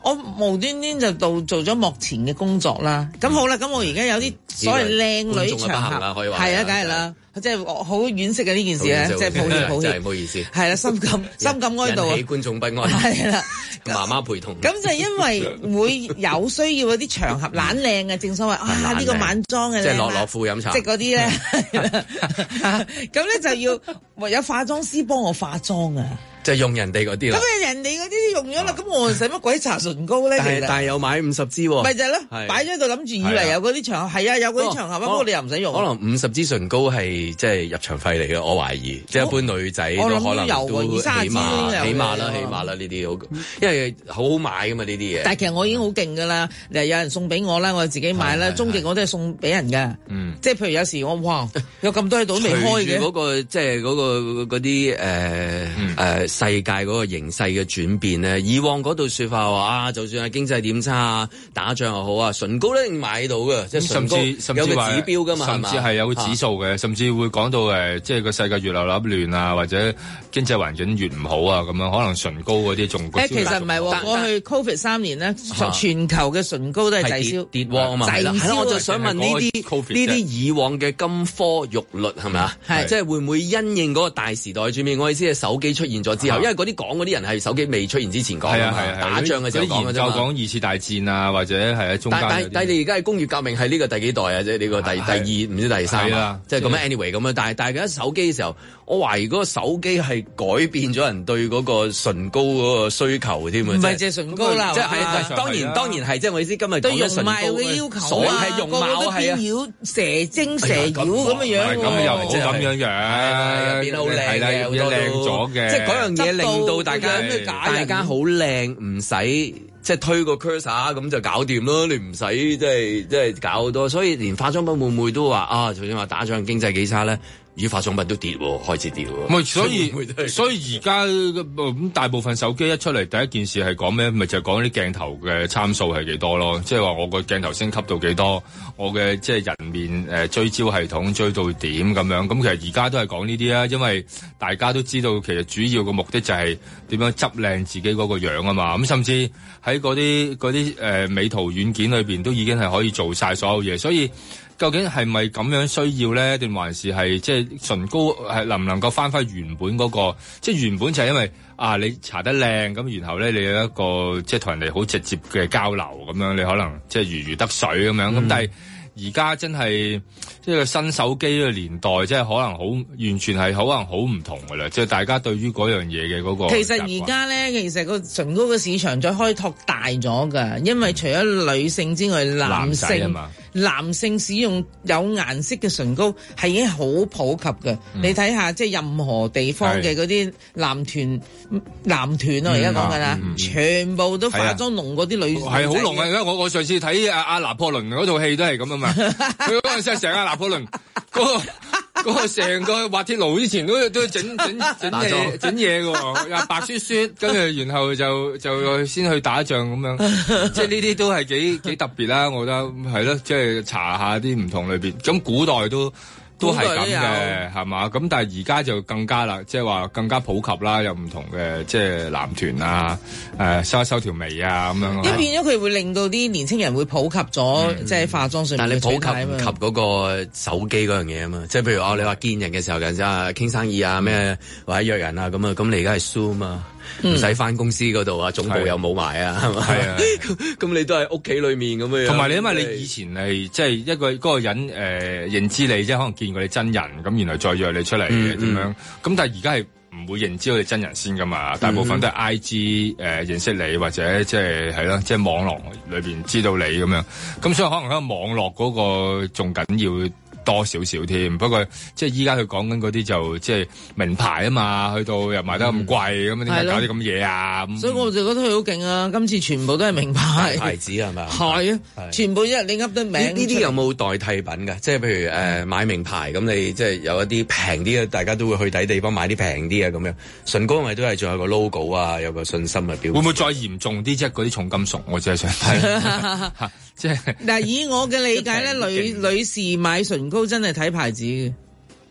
我無端端就做咗幕前嘅工作啦。咁好啦，咁我而家有啲所謂靚女場合，係啊，梗係啦。即係好惋惜嘅呢件事咧，即係抱歉， 真係唔好意思。 係啦，心感哀悼啊！ 引起觀眾不安。係啦，媽媽陪同。咁就係因為會有需要嗰啲場合懶靚嘅，正所謂呢個晚裝嘅， 即係樂富飲茶， 即係嗰啲咧。咁咧就要唯有化妝師幫我化妝啊！ 就係用人哋嗰啲啦。 咁人哋嗰啲用咗啦，咁我使乜鬼搽唇膏咧？ 但係又買50支喎。 咪就係咯，擺咗喺度諗住以為有嗰啲場合，係啊，有嗰啲場合，不過你又唔使用。 可能50支唇膏係即係入場費嚟嘅，我懷疑。即係一般女仔都可能都起碼啦呢啲好，因為好好買噶嘛呢啲嘢。 但係其實我已經好勁噶啦，有人送俾我啦，我自己買啦。終極我都係送俾人噶，即係譬如有時我哇有咁多喺度都未開嘅。 嗰個即係嗰啲世界嗰個形勢嘅轉變咧，以往嗰度説法話就算係經濟點差啊，打仗又好啊，唇膏咧買到嘅，即係唇膏有個指標噶嘛， 甚至係有個指數嘅，甚至會講到即係個世界越流亂啊，或者經濟環境越唔好啊，咁樣可能唇膏嗰啲仲其實唔係喎，過去 Covid 3年咧，全球嘅唇膏都係滯銷跌喎啊嘛，係啦，我就想問呢啲以往嘅金科玉律係咪啊？即係會唔會因應嗰個大時代轉變？我意思係手機出現咗之後，因為嗰啲講嗰啲人係手機未出現之前講㗎嘛，打仗嘅時候講嘅啫嘛。就講 2次大戰啊，或者係喺中間。 但係你而家係工業革命係呢個第幾代啊？即係呢個第二唔知第三啊？即係咁樣 anyway 咁樣。但係大家手機嘅時候，我懷疑嗰個手機係改變咗人對嗰個唇膏嗰個需求添啊！ 唔係淨係唇膏啦， 即係當然係，即係我意思今日對容貌嘅要求啊， 容貌係妖蛇精蛇妖咁嘅樣。 咁又唔好咁樣樣， 變好靚嘅， 變靚咗嘅。 即係嗰樣嘢令到大家好靚，唔使即係推個 cursor 咁就搞掂咯。你唔使即係搞好多，所以連化妝品會唔會都話啊？就算話打仗經濟幾差咧？與化妝品都跌喎，開始跌喎。 唔係，所以而家咁大部分手機一出嚟，第一件事係講咩？咪就係講啲鏡頭嘅參數係幾多咯。即係話我個鏡頭升級到幾多，我嘅即係人面追焦系統追到點咁樣。咁其實而家都係講呢啲啊，因為大家都知道其實主要嘅目的就係點樣執靚自己嗰個樣啊嘛。咁甚至喺嗰啲美圖軟件裏邊都已經係可以做晒所有嘢，所以。究竟係咪咁樣需要咧？定還是係即係唇膏係能唔能夠翻返原本嗰個？即係原本就係因為你搽得靚咁，然後咧你有一個即係同人哋好直接嘅交流咁樣，你可能即係如魚得水咁樣。咁但係而家真係即係個新手機嘅年代，即係可能完全係可能好唔同㗎啦。即係大家對於嗰樣嘢嘅嗰個。 其實而家咧，其實個唇膏嘅市場再開拓大咗㗎，因為除咗女性之外，男性使用有顏色嘅唇膏係已經好普及嘅。你睇下，即係任何地方嘅嗰啲男團我而家講緊啦，全部都化妝濃過啲女。係好濃啊！因為我上次睇阿拿破崙嗰套戲都係咁啊嘛，佢嗰陣時成阿拿破崙嗰個成個滑鐵盧之前都整嘢嘅喎，白雪雪，跟住然後就先去打仗咁樣，即係呢啲都係幾特別啦，我覺得係咯，即係查下啲唔同裏邊，咁古代都係咁嘅，係嘛？咁但係而家就更加啦，即係話更加普及啦，有唔同嘅即係男團啊，收一收條眉啊咁樣。 一變咗佢會令到啲年青人會普及咗，即係化妝上面。 但係你普及唔及嗰個手機嗰樣嘢啊嘛？即係譬如你話見人嘅時候嘅啫，傾生意啊咩，或者約人啊咁啊，咁你而家係 Zoom 啊。唔使翻公司嗰度啊，總部又冇埋啊，係咪？係啊，咁你都係屋企裏面咁樣。同埋你因為你以前係即係一個嗰個人認知你，即係可能見過你真人，咁然後再約你出嚟嘅點樣？咁但係而家係唔會認知到你真人先噶嘛，大部分都係 IG 認識你，或者即係係咯，即係網絡裏邊知道你咁樣。咁所以可能喺網絡嗰個仲緊要多少少添，不過即係依家佢講緊嗰啲就即係名牌啊嘛，去到又賣得咁貴，咁點解搞啲咁嘢啊？ 所以我就覺得佢好勁啊！今次全部都係名牌牌子係咪？ 係啊，全部一你噏得名。 呢啲有冇代替品㗎？即係譬如買名牌咁，你即係有一啲平啲嘅，大家都會去抵地方買啲平啲啊咁樣。唇膏咪都係仲有個 logo 啊，有個信心嘅標誌。會唔會再嚴重啲？即係嗰啲重金屬，我只係想睇。即係嗱，以我嘅理解咧，女士買唇膏真係睇牌子嘅。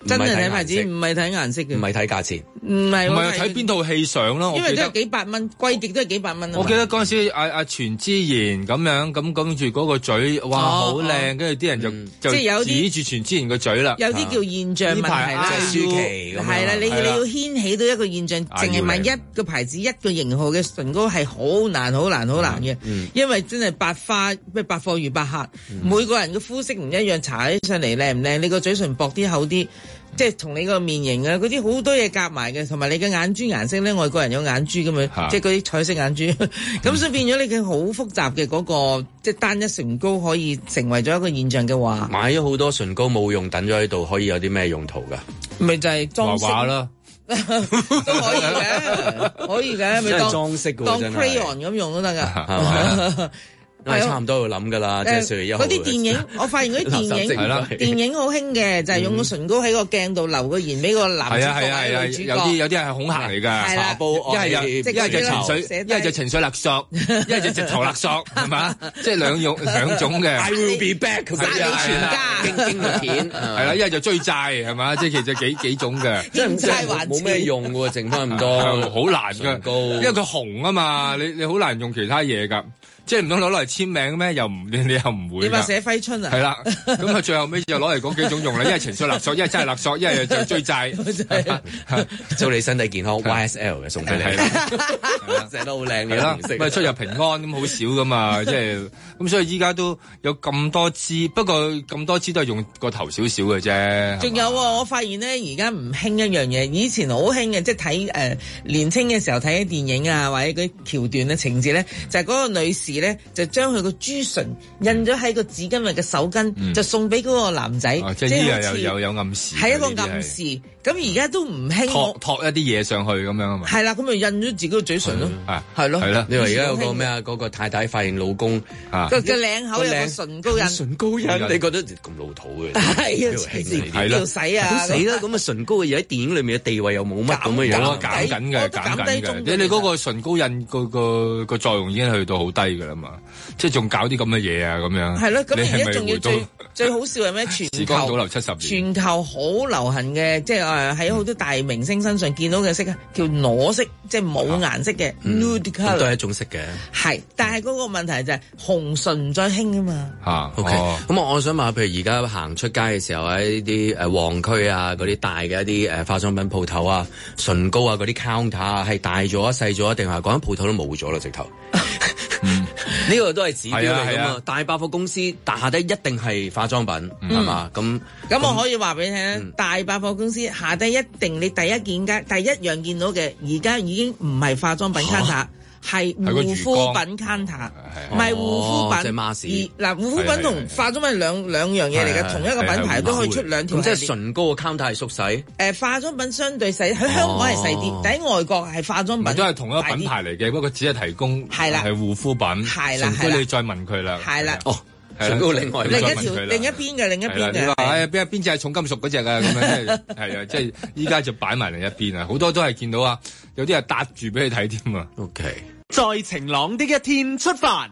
真係睇牌子，唔係睇顏色嘅， 唔係睇價錢， 唔係睇邊套戲上咯。 因為都係幾百蚊，貴極都係幾百蚊。 我記得嗰陣時阿全智賢咁樣咁跟住嗰個嘴，哇好靚，跟住啲人就即係有指住全智賢個嘴啦。 有啲叫現象問題啦， 舒淇係啦，你要掀起到一個現象，淨係買一個牌子一個型號嘅唇膏係好難嘅，因為真係百貨如百客，每個人嘅膚色唔一樣，搽起上嚟靚唔靚，你個嘴唇薄啲厚啲。即係同你個面型啊，嗰啲好多嘢夾埋嘅，同埋你嘅眼珠顏色咧，外國人有眼珠咁樣，即係嗰啲彩色眼珠，咁所以變咗你嘅好複雜嘅嗰個即係單一唇膏可以成為咗一個現象嘅話， 買咗好多唇膏冇用，等咗喺度，可以有啲咩用途㗎？ 咪就係裝飾啦， 都可以嘅，可以嘅，咪當裝飾嘅， 當 crayon 咁用都得㗎。 係差唔多要諗噶啦，即係4月1號。 嗰啲電影，我發現嗰啲電影好興嘅，就係用個唇膏喺個鏡度留個言俾個男主角或者女主角。 有啲係恐嚇嚟㗎， 茶煲一係就情緒勒索，一係就直頭勒索，係嘛？即係兩種嘅。 I will be back， 殺你全家。 經典片係啦，一係就追債係嘛？即係其實幾種嘅。 欠債還冇咩用喎，剩翻咁多， 好難㗎。因為佢紅啊嘛，你好難用其他嘢㗎。即係唔通攞嚟簽名咩？你又唔會。 你話寫揮春啊？ 係啦，咁最後尾就攞嚟講幾種用啦，一係情緒勒索，一係真係勒索，一係就追債。 祝你身體健康 ，YSL 嘅送俾你。寫得好靚嘅顏色。 咪出入平安咁好少噶嘛，即係咁，所以依家都有咁多支，不過咁多支都係用個頭少少嘅啫。 仲有我發現咧，而家唔興一樣嘢，以前好興嘅，即係睇年青嘅時候睇啲電影啊，或者嗰啲橋段嘅情節咧，就係嗰個女士咧就將佢個朱唇印咗喺個紙巾或者手巾，就送俾嗰個男仔。 即係呢個有暗示， 係一個暗示。咁而家都唔興托一啲嘢上去咁樣啊嘛。 係啦，咁咪印咗自己個嘴唇咯。係咯。 係啦。 你話而家有個咩啊？嗰個太太發現老公個領口有個唇膏印。 唇膏印，你覺得咁老土嘅？ 係啊，要洗啊。 好死啦！咁啊，唇膏嘅嘢喺電影裏面嘅地位又冇乜咁嘅樣。 減緊嘅。你嗰個唇膏印個作用已經去到好低㗎啦嘛。即係仲搞啲咁嘅嘢啊咁樣。係咯。咁而家仲要最好笑係咩？ 時光倒流70年。 全球好流行嘅，即係喺好多大明星身上見到嘅色啊，叫裸色，即係冇顏色嘅 nude colour， 都係一種色嘅。 係，但係嗰個問題就係紅唇唔再興啊嘛。 OK，咁我想問下，譬如而家行出街嘅時候喺啲旺區啊，嗰啲大嘅一啲化妝品鋪頭啊、唇膏啊嗰啲 counter 啊，係大咗、細咗，定係講緊鋪頭都冇咗啦，直頭。呢個都係指標嚟噶嘛，大百貨公司下低一定係化妝品係嘛？咁我可以話俾你聽，大百貨公司下低一定你第一樣見到嘅，而家已經唔係化妝品 counter，係護膚品 counter，唔係護膚品。嗱，護膚品同化妝品兩樣嘢嚟嘅，同一個品牌都可以出兩條。 咁即係唇膏嘅 counter 係縮細。 化妝品相對細，喺香港係細啲，但喺外國係化妝品。 都係同一個品牌嚟嘅，不過只係提供係護膚品。係啦，唇膏你再問佢啦。 係啦。 唇膏另一邊嘅。 你話邊隻係重金屬嗰隻啊？咁樣係啊，即係依家就擺埋另一邊啊！好多都係見到啊，有啲係搭住俾你睇添啊。 OK， 在晴朗的一天出發。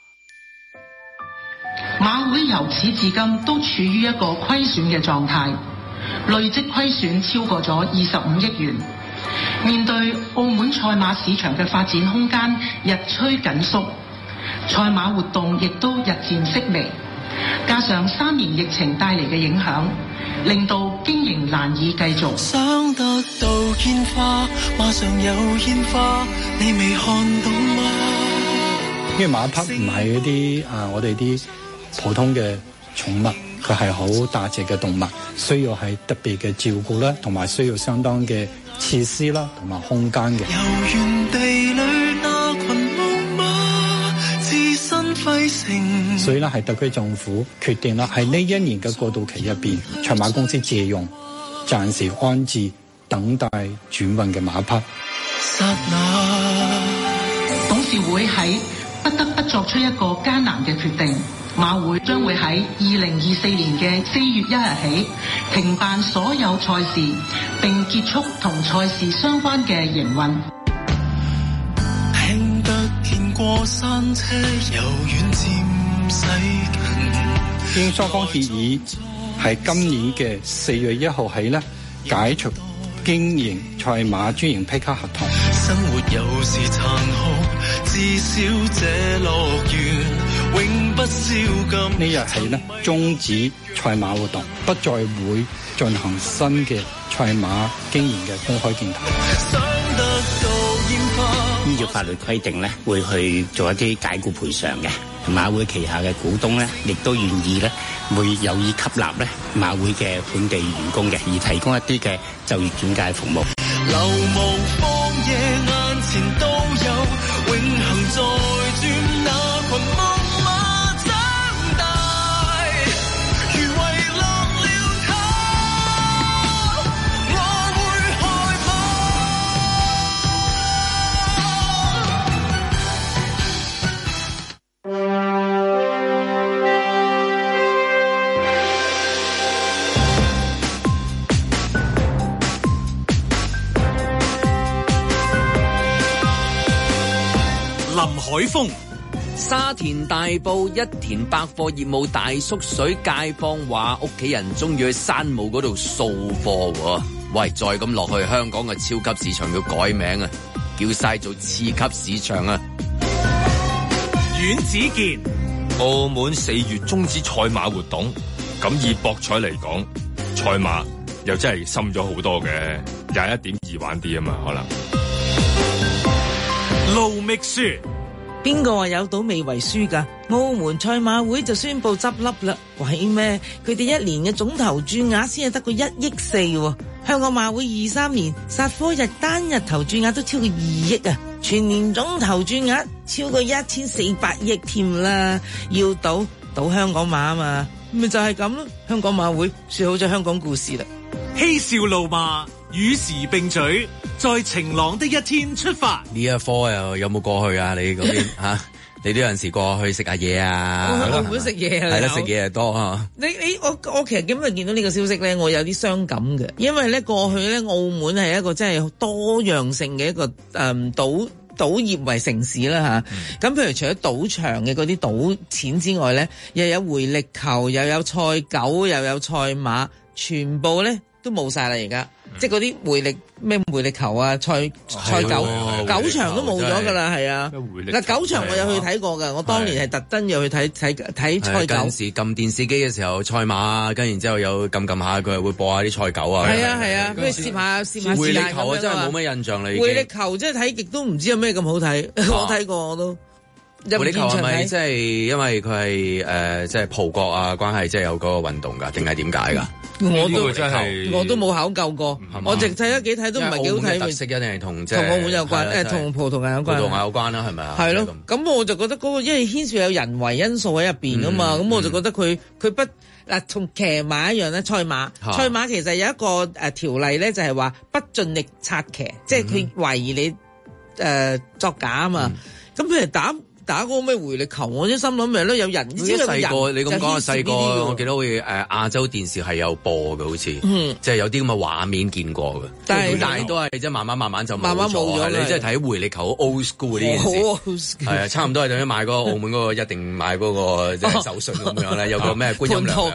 馬會由始至今都處於一個虧損嘅狀態，累積虧損超過咗25億元。面對澳門賽馬市場嘅發展空間日趨緊縮，賽馬活動亦都日漸式微，加上3年疫情帶嚟嘅影響，令到經營難以繼續。 想得到煙花，馬上有煙花，你未看到嗎？ 因為馬匹唔係嗰啲我哋啲普通嘅寵物，佢係好大隻嘅動物，需要係特別嘅照顧啦，同埋需要相當嘅設施啦，同埋空間嘅。 遊園地裏那群木馬置身輝城， 所以咧係特區政府決定啦，喺呢1年嘅過渡期入邊，賽馬公司借用暫時安置等待轉運嘅馬匹。 董事會喺不得不作出一個艱難嘅決定，馬會將會喺2024年嘅4月1日起停辦所有賽事，並結束同賽事相關嘅營運。 聽得見過山車由遠漸駛近， 經雙方協議係今年嘅4月1號起咧解除經營賽馬專營批卡合同。 生活有時殘酷，至少這樂園永不消禁。 呢日起咧終止賽馬活動，不再會進行新嘅賽馬經營嘅公開競投。 依照法律規定咧，會去做一啲解僱賠償嘅。馬會旗下嘅股東咧，亦都願意咧，會有意吸納咧馬會嘅本地員工嘅，而提供一啲嘅就業轉介服務。 流亡荒野眼前都有，永恆在轉那群夢馬長大，如遺落了他，我會害怕。 林海峰， 沙田大埔一田百貨業務大縮水，街坊話屋企人中意去山姆嗰度掃貨喎。喂，再咁落去，香港嘅超級市場要改名啊，叫晒做次級市場啊。 阮子健， 澳門4月終止賽馬活動，咁以博彩嚟講，賽馬又真係深咗好多嘅，21點易玩啲啊嘛，可能。 盧覓雪， 邊個話有賭未為輸㗎？澳門賽馬會就宣布執笠啦！鬼咩？佢哋一年嘅總投注額先係得個1億4喎。香港馬會23年殺科日單日投注額都超過2億啊！全年總投注額超過1400億添啦！要賭香港馬啊嘛，咪就係咁咯。香港馬會說好咗香港故事啦， 嬉笑怒罵與時並舉，在晴朗的一天出發。 呢一科又有冇過去啊？你嗰邊吓？你都有陣時過去食下嘢啊？ 澳門食嘢係啦，食嘢係多啊！ 我其實今日見到呢個消息咧，我有啲傷感嘅，因為咧過去咧澳門係一個真係多樣性嘅一個賭業為城市啦吓。咁譬如除咗賭場嘅嗰啲賭錢之外咧，又有回力球，又有賽狗，又有賽馬，全部咧都冇晒啦而家。即係嗰啲回力球啊，賽狗狗場都冇咗㗎啦，係啊！嗱，狗場我有去睇過㗎，我當年係特登又去睇賽狗。 近時撳電視機嘅時候，賽馬跟然之後有撳下，佢係會播下啲賽狗啊。係啊，跟住攝下回力球啊，真係冇乜印象啦。 回力球真係睇極都唔知有咩咁好睇，我睇過我都。 回力球係咪即係因為佢係即係葡國啊關係，即係有嗰個運動㗎，定係點解㗎？ 我都冇考究過，我淨睇咗幾睇都唔係幾好睇。 特色一定係同澳門有關，同葡萄牙有關。 葡萄牙有關啦，係咪啊？ 係咯，咁我就覺得嗰個因為牽涉有人為因素喺入邊啊嘛，咁我就覺得佢不嗱同騎馬一樣咧，賽馬其實有一個條例咧，就係話不盡力策騎，即係佢懷疑你作假啊嘛，咁譬如打嗰個咩回力球，我都心諗咪咯，有人知道細個你咁講細個，我記得好似亞洲電視係有播嘅，好似，即係有啲咁嘅畫面見過嘅。但係都係即係慢慢就冇咗。你即係睇回力球 old school 呢件事，係啊，差唔多係等於買嗰個澳門嗰個一定買嗰個即係手信咁樣咧，有個咩觀音娘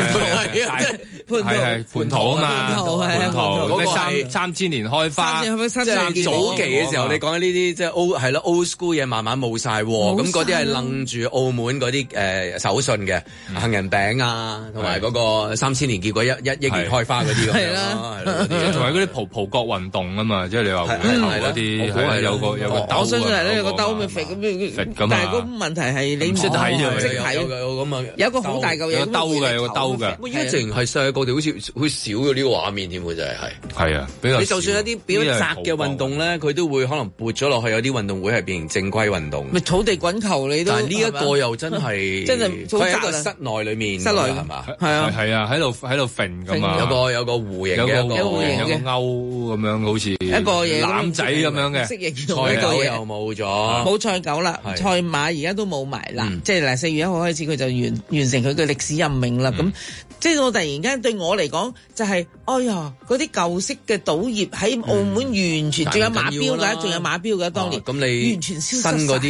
係蟠桃啊嘛，蟠桃嗰個3000年開花， 即係早期嘅時候，你講緊呢啲即係 old school 嘢慢慢冇晒。咁嗰啲係楞住澳門嗰啲手信嘅杏仁餅啊，同埋嗰個3000年結果一億年開花嗰啲咁樣咯， 同埋嗰啲葡國運動啊嘛，即係你話嗰啲係有個兜， 我相信係咧有個兜咪揈咁，但係個問題係你唔識睇啫，有個好大嚿嘢， 有個兜嘅， 一直係世界各地好似少咗呢個畫面添喎，真係係啊，比較你就算一啲比較窄嘅運動咧，佢都會可能撥咗落去，有啲運動會係變成正規運動。 土地滾球你都， 但係呢一個又真係佢喺一個室內裏面，室內係嘛？係啊，喺度揈咁啊， 有個弧形嘅有個勾咁樣，好似一個嘢攬仔咁樣嘅。 賽狗又冇咗， 冇賽狗啦，賽馬而家都冇埋啦。即係嗱，4月1號開始佢就完成佢嘅歷史任命啦。咁即係我突然間對我嚟講就係，哎呀，嗰啲舊式嘅賭業喺澳門完全仲有馬標㗎，當年咁你完全消失。 新嗰啲就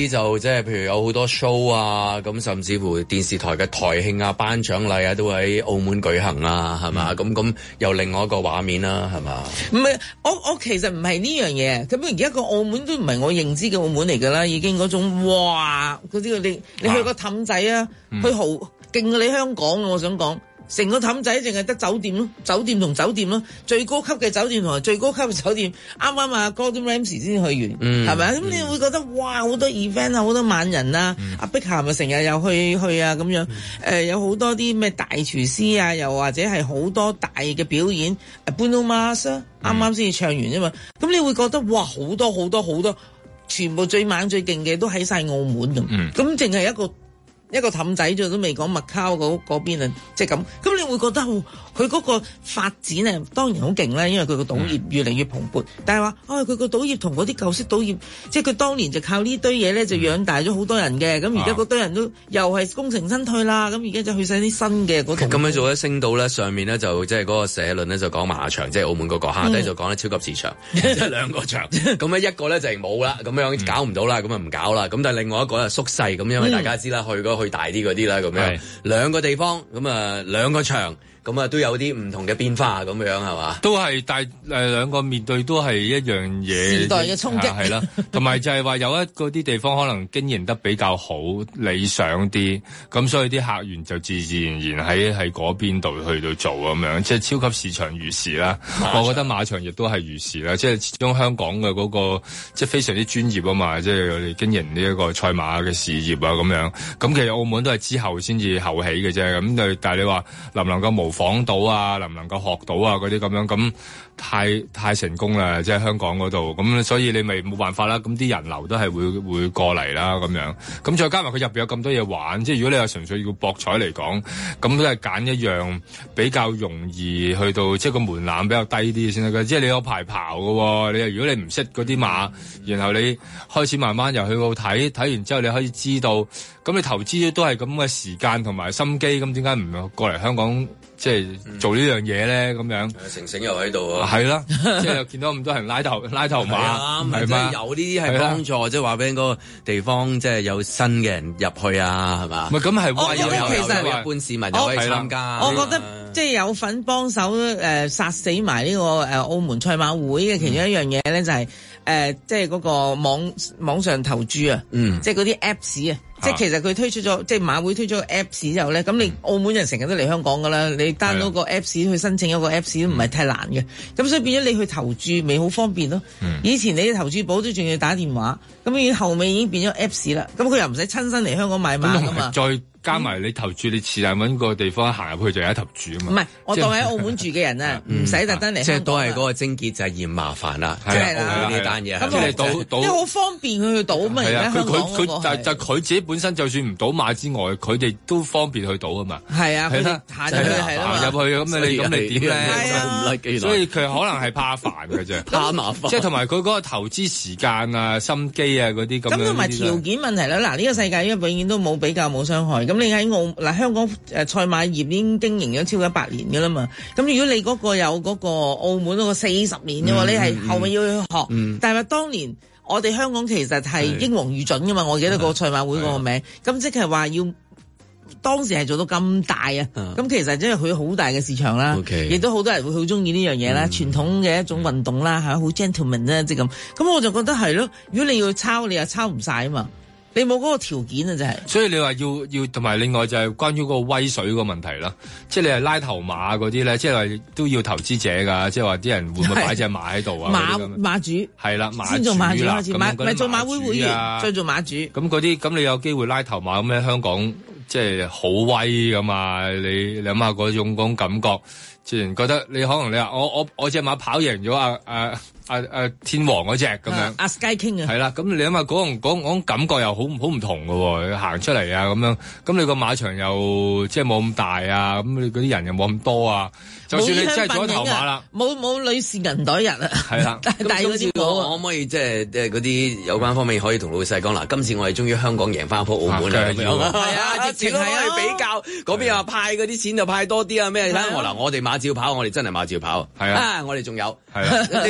即係譬如有好多 show 啊，咁甚至乎電視台嘅台慶啊、頒獎禮啊，都喺澳門舉行啊，係嘛？咁又另外一個畫面啦，係嘛？ 唔係，我其實唔係呢樣嘢。咁而家個澳門都唔係我認知嘅澳門嚟㗎啦，已經嗰種哇嗰啲你去個氹仔啊，去豪勁過你香港，我想講。成個氹仔淨係得酒店咯，酒店同酒店咯，最高級嘅酒店同埋最高級嘅酒店，啱啱啊 Gordon Ramsay 先去完，係咪啊？咁你會覺得哇好多 event 啊，好多萬人啊，阿碧咸啊成日又去啊咁樣，有好多啲咩大廚師啊，又或者係好多大嘅表演 Bruno Mars 啱啱先至唱完啫嘛，咁你會覺得哇好多好多好多，全部最猛最勁嘅都喺晒澳門咁，咁淨係一個氹仔啫，都未講麥卡嗰邊啊，即係咁。咁你會覺得佢嗰個發展啊，當然好勁啦，因為佢個賭業越嚟越蓬勃。但係話，佢個賭業同嗰啲舊式賭業，即係佢當年就靠呢堆嘢咧，就養大咗好多人嘅。咁而家嗰堆人都又係功成身退啦。咁而家就去晒啲新嘅嗰度。 咁樣做咧，升到咧上面咧就即係嗰個社論咧就講馬場，即係澳門嗰個下低就講咧超級市場，即係兩個場。咁咧一個咧就係冇啦，咁樣搞唔到啦，咁啊唔搞啦。咁但係另外一個咧縮細，咁因為大家知啦，去大啲嗰啲啦，咁樣兩個地方，咁啊兩個場。咁啊，都有啲唔同嘅變化咁樣係嘛？ 都係，但係兩個面對都係一樣嘢。 時代嘅衝擊係啦，同埋就係話有嗰啲地方可能經營得比較好、理想啲，咁所以啲客源就自自然然喺嗰邊度去到做咁樣，即係超級市場如是啦。我覺得馬場亦都係如是啦，即係始終香港嘅嗰個即係非常之專業啊嘛，即係我哋經營呢一個賽馬嘅事業啊咁樣。咁其實澳門都係之後先至後起嘅啫，咁但係你話能唔能夠模仿到啊，能唔能夠學到啊嗰啲咁樣，咁太成功啦，即係香港嗰度，咁所以你咪冇辦法啦，咁啲人流都係會過嚟啦咁樣，咁再加埋佢入邊有咁多嘢玩，即係如果你係純粹要博彩嚟講，咁都係揀一樣比較容易去到，即係個門檻比較低啲先得嘅，即係你有排刨嘅，你如果你唔識嗰啲馬，然後你開始慢慢又去到睇完之後，你可以知道，咁你投資都係咁嘅時間同埋心機，咁點解唔過嚟香港？即係做呢樣嘢咧，咁樣成成又喺度啊！ 係啦，即係又見到咁多人拉頭馬，係嘛？ 有呢啲係幫助，即係話俾嗰個地方即係有新嘅人入去啊，係嘛？ 唔係咁係我覺得其實一般市民又可以參加。 我覺得即係有份幫手殺死埋呢個澳門賽馬會嘅其中一樣嘢咧，就係即係嗰個網上投注啊，即係嗰啲 Apps 啊。即係其實佢推出咗，即係馬會推出個 Apps 之後咧，咁你澳門人成日都嚟香港噶啦，你 download 個 Apps 去申請一個 Apps 都唔係太難嘅，咁所以變咗你去投注咪好方便咯。以前你投注簿都仲要打電話，咁已經後尾已經變咗 Apps 啦，咁佢又唔使親身嚟香港買馬噶嘛。 再加埋你投注，你是但揾個地方行入去就有得投注啊嘛。 唔係，我當喺澳門住嘅人啊，唔使特登嚟。 即係都係嗰個症結就係嫌麻煩啦， 係啦呢單嘢。 咁你賭，因為好方便佢去賭啊嘛。而家香港嗰個就佢自己本身就算唔賭馬之外，佢哋都方便去賭啊嘛。 係啊，佢哋行入去係啦嘛。 行入去咁你點咧？所以佢可能係怕煩嘅啫， 怕麻煩。 即係同埋佢嗰個投資時間啊、心機啊嗰啲咁樣。 咁同埋條件問題啦。嗱，呢個世界因為永遠都冇比較冇傷害。咁你喺香港賽馬業已經經營咗超過100年㗎啦嘛。咁如果你嗰個有嗰個澳門嗰個40年嘅話，你係後面要去學。但係當年我哋香港其實係英皇御準㗎嘛。我記得個賽馬會嗰個名。咁即係話要當時係做到咁大啊。咁其實即係佢好大嘅市場啦。亦都好多人會好中意呢樣嘢啦。傳統嘅一種運動啦，好 gentleman 啦，即係咁。咁我就覺得係咯。如果你要抄，你又抄唔晒啊嘛。你冇嗰個條件啊，真係。所以你話要同埋另外就係關於嗰個威水個問題啦。即係你係拉頭馬嗰啲咧，即係話都要投資者㗎。即係話啲人會唔會擺隻馬喺度啊？ 馬主係啦， 馬主先做馬主開始， 咪做馬會會員，再做馬主。 咁嗰啲咁你有機會拉頭馬咁咧，香港即係好威㗎嘛？你諗下嗰種感覺，自然覺得你可能你話我隻馬跑贏咗天王嗰隻咁樣， 阿 Sky King 啊， 係啦，咁你諗下嗰種感覺又好唔同㗎喎，行出嚟啊咁樣，咁你個馬場又即係冇咁大啊，咁你嗰啲人又冇咁多啊，就算你真係做咗頭馬啦， 冇女士銀袋日啊， 係啦， 但係嗰啲可唔可以即係嗰啲有關方面可以同老細講嗱，今次我哋終於香港贏翻一鋪澳門啦咁樣，係啊，直情係比較嗰邊又派嗰啲錢就派多啲啊咩？你睇我嗱，我哋馬照跑，我哋真係馬照跑，係啊，我哋仲有係啊，即係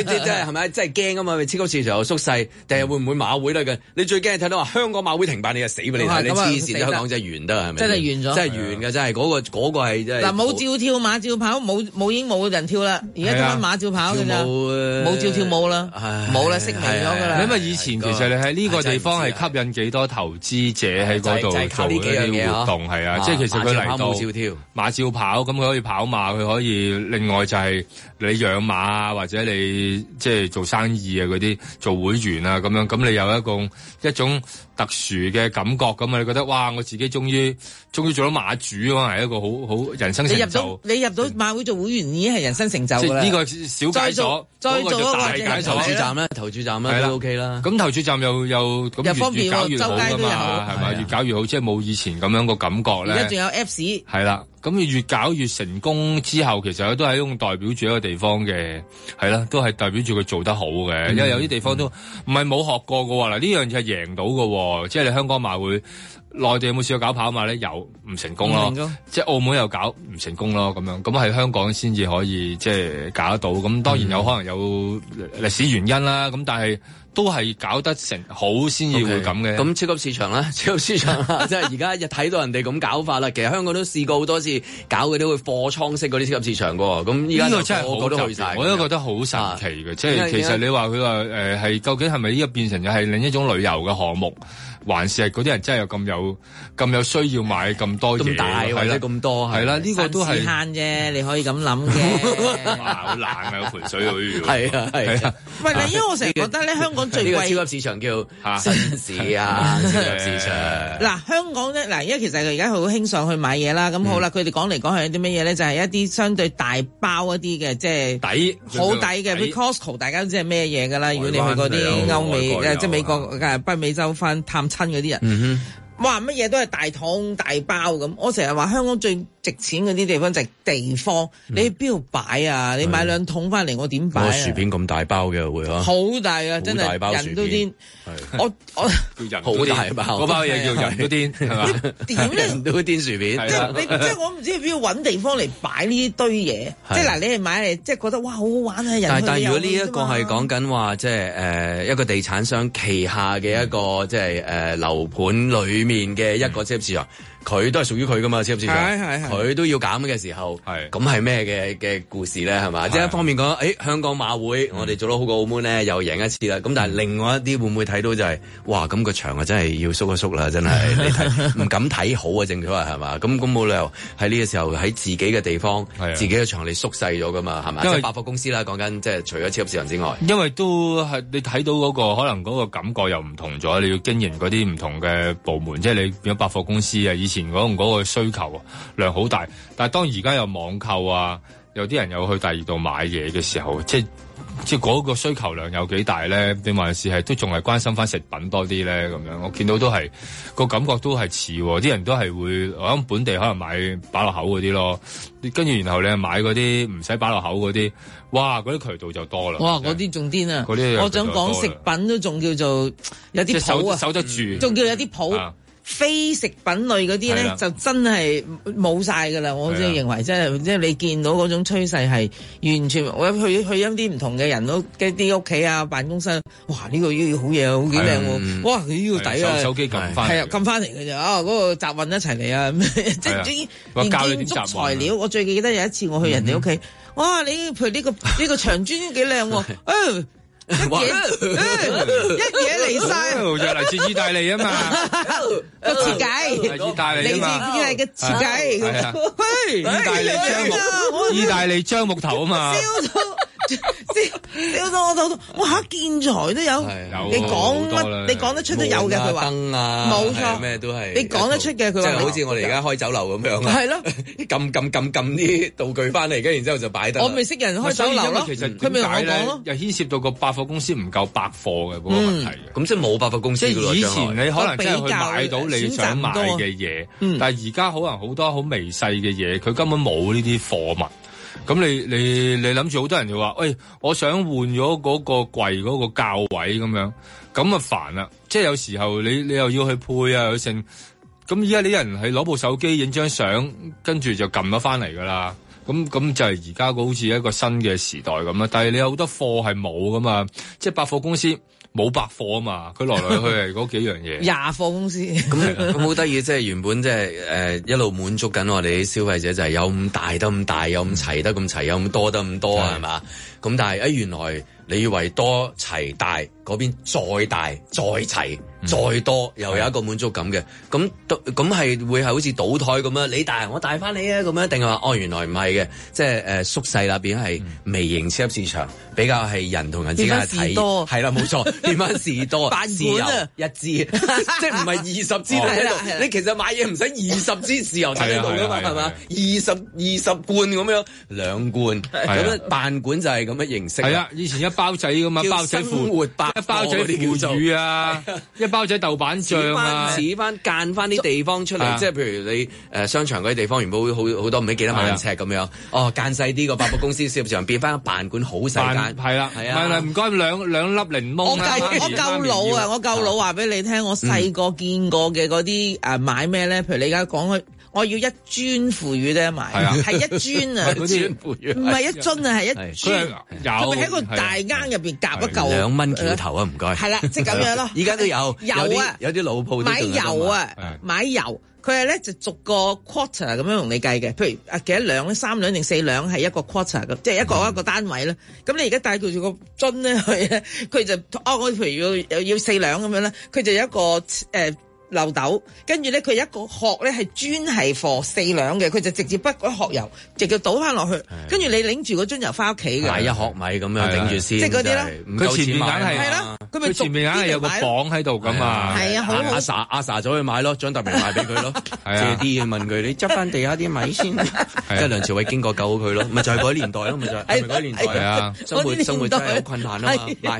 係咪真係驚啊嘛？超級市場又縮細，定係會唔會馬會咧嘅？你最驚係睇到話香港馬會停辦，你就死俾你睇，你黐線！香港真係完得係咪？ 真係完咗， 真係完嘅，真係嗰個係真係。 嗱，冇照跳馬照跑，冇已經冇人跳啦，而家得翻馬照跑㗎咋，冇照跳舞啦，冇啦，息微咗㗎啦。 因為以前其實你喺呢個地方係吸引幾多投資者喺嗰度做一啲活動係啊，即係其實佢嚟到馬照跑，咁佢可以跑馬，佢可以另外就係你養馬啊，或者你即係做生意啊嗰啲做會員啊咁樣，咁你有一種特殊嘅感覺咁啊，你覺得哇，我自己終於做到馬主啊，係一個好人生成就。 你入到馬會做會員已經係人生成就㗎啦。 呢個小解鎖， 再做一個大解鎖。 投注站啦都 OK 啦。 咁投注站又咁越搞越好㗎嘛，係咪？越搞越好，即係冇以前咁樣個感覺咧。 而家仲有 Apps。 係啦，咁越搞越成功之後，其實都係一種代表住一個地方嘅，係啦，都係代表住佢做得好嘅。因為有啲地方都唔係冇學過㗎喎。嗱，呢樣嘢係贏到㗎喎，即係你香港馬會。內地有冇試過搞跑馬咧？有，唔成功咯。即係澳門又搞唔成功咯，咁樣咁喺香港先至可以即係搞得到。咁當然有可能有歷史原因啦。咁但係都係搞得成好先至會咁嘅。 咁超級市場啦，超級市場即係而家一睇到人哋咁搞法啦。其實香港都試過好多次搞嗰啲會貨倉式嗰啲超級市場㗎喎。咁依家真係個個都去晒， 我都覺得好神奇嘅。即係其實你話佢話係究竟係咪呢個變成咗係另一種旅遊嘅項目？還是係嗰啲人真係咁有需要買咁多嘢， 咁大或者咁多係啦，呢個都係慳啫，你可以咁諗嘅。 好冷啊，個盆水去。 係啊係啊。 喂，嗱，因為我成日覺得咧，香港最貴呢個超級市場叫新市啊，超級市場。 嗱，香港咧，嗱，因為其實佢而家好興上去買嘢啦，咁好啦，佢哋講嚟講去有啲乜嘢咧，就係一啲相對大包一啲嘅，即係好抵嘅，譬如 Costco，大家都知係咩嘢㗎啦。如果你去嗰啲歐美即係美國北美洲翻探親嗰啲人，哇，乜嘢都係大桶大包咁。我成日話香港最值錢嗰啲地方就係地方，你去邊度擺啊？你買2桶翻嚟，我點擺啊？ 薯片咁大包嘅會好大啊！真係人都癲。我叫人好大包， 嗰包嘢叫人都癲，係嘛？ 點咧？ 人都癲薯片。 即係我唔知邊度揾地方嚟擺呢堆嘢。即係嗱，你係買嚟即係覺得哇好好玩啊！人但係如果呢一個係講緊話，即係一個地產商旗下嘅一個即係樓盤裏面嘅一個超級市場。佢都係屬於佢噶嘛，超級市場，佢都要減嘅時候，咁係咩嘅故事咧？係嘛？即係一方面講，香港馬會我哋做得好過澳門咧，又贏一次啦。咁但係另外一啲會唔會睇到就係，哇！咁個場啊真係要縮一縮啦，真係你睇唔敢睇好啊，正所謂係嘛？咁冇理由喺呢個時候喺自己嘅地方、自己嘅場嚟縮細咗噶嘛？係嘛？即係百貨公司啦，講緊即係除咗超級市場之外， 因為都係你睇到嗰個可能嗰個感覺又唔同咗，你要經營嗰啲唔同嘅部門，即係你變咗百貨公司啊，以前嗰個需求量好大，但係當而家有網購啊，有啲人有去第二度買嘢嘅時候，即係嗰個需求量有幾大咧？定還是係都仲係關心翻食品多啲咧？咁樣我見到都係個感覺都係似，啲人都係會我諗本地可能買擺落口嗰啲咯，跟住然後你買嗰啲唔使擺落口嗰啲，哇！嗰啲渠道就多啦。 哇！嗰啲仲癲啊！ 嗰啲我想講食品都仲叫做有啲譜啊， 守得住， 仲叫有啲譜。非食品類嗰啲咧，就真係冇晒㗎啦！我即係認為，即係你見到嗰種趨勢係完全，我去一啲唔同嘅人都啲屋企啊、辦公室，哇！呢個要好嘢啊，好幾靚喎！哇！佢呢個抵啊！ 手機撳翻， 係啊，撳翻嚟嘅咋？嗰個集運一齊嚟啊！即係連建築材料，我最記得有一次我去人哋屋企，哇！你譬如呢個牆磚幾靚喎，一嘢嚟晒， 就嚟自意大利啊嘛， 個設計， 意大利啊嘛， 嚟自嘅設計， 意大利樟木頭啊嘛。 燒到我肚，哇！建材都有，你講乜？你講得出都有嘅。佢話燈啊， 冇錯， 咩都係。 你講得出嘅，佢話即係好似我哋而家開酒樓咁樣。係咯，撳啲道具翻嚟，跟住然之後就擺得。 我咪識人開酒樓咯。 其實佢咪同我講咯， 又牽涉到個百貨公司唔夠百貨嘅嗰個問題。 咁即係冇百貨公司。 即係以前你可能真係去買到你想買嘅嘢，但係而家可能好多好微細嘅嘢，佢根本冇呢啲貨物。咁你諗住好多人就話，喂，我想換咗嗰個櫃嗰個較位咁樣，咁啊煩啦！即係有時候你又要去配啊，有剩。咁依家啲人係攞部手機影張相，跟住就撳咗翻嚟噶啦。 咁就係而家好似一個新嘅時代咁啦。但係你有好多貨係冇噶嘛，即係百貨公司冇百貨啊嘛，佢來來去係嗰幾樣嘢。 廿貨公司咁好得意，即係原本即係一路滿足緊我哋啲消費者，就係有咁大得咁大，有咁齊得咁齊，有咁多得咁多係嘛？咁但係原來你以為多齊大嗰邊再大再齊再多，又有一個滿足感嘅，咁係會係好似賭台咁樣，你大我大翻你啊咁樣，定係話原來唔係嘅，即係縮細啦，變係微型超級市場，比較係人同人之間嘅睇，係啦冇錯，變翻士多，豉油一支，即係唔係20支喺度，你其實買嘢唔使20支豉油喺度噶嘛，係嘛？20罐咁樣2罐，咁樣辦館就係咁嘅形式。 係啊，以前一包仔咁嘛，包仔腐一包仔腐乳啊，一包仔豆瓣醬啊， 似翻間翻啲地方出嚟，即係譬如你商場嗰啲地方原本好多唔知幾多萬尺咁樣，間細啲個百貨公司市場變翻辦館好細間， 係啦，係啊，唔該兩粒檸檬。 我夠老話俾你聽，我細個見過嘅嗰啲買咩咧？譬如你而家講佢。我要一磚腐乳咧買，係一磚啊，唔係一樽啊，係一磚。佢咪喺個大罌入邊夾一嚿 2蚊橋頭啊，唔該。 係啦，即係咁樣咯。 而家都有油啊， 有啲老鋪買油啊，買油。佢係咧就逐個 quarter 咁樣同你計嘅，譬如幾多兩咧，3兩定4兩係一個 quarter 咁，即係一個單位咧。咁你而家帶佢住個樽咧去咧，佢就我譬如要4兩咁樣咧，佢就有一個漏斗，跟住咧佢一個殼咧係專係貨4兩嘅，佢就直接不嗰殼油，直接倒翻落去，跟住你拎住嗰樽油翻屋企嘅。 買一殼米咁樣頂住先， 即係嗰啲啦。 佢前面硬係啦，佢前面硬係有個磅喺度噶嘛。 係啊，好阿 Sa 走去買咯，張達明賣俾佢咯。借啲嘢問佢，你執翻地下啲米先。即係梁朝偉經過救佢咯，咪就係嗰年代咯，咪就係嗰年代啊。生活真係好困難啊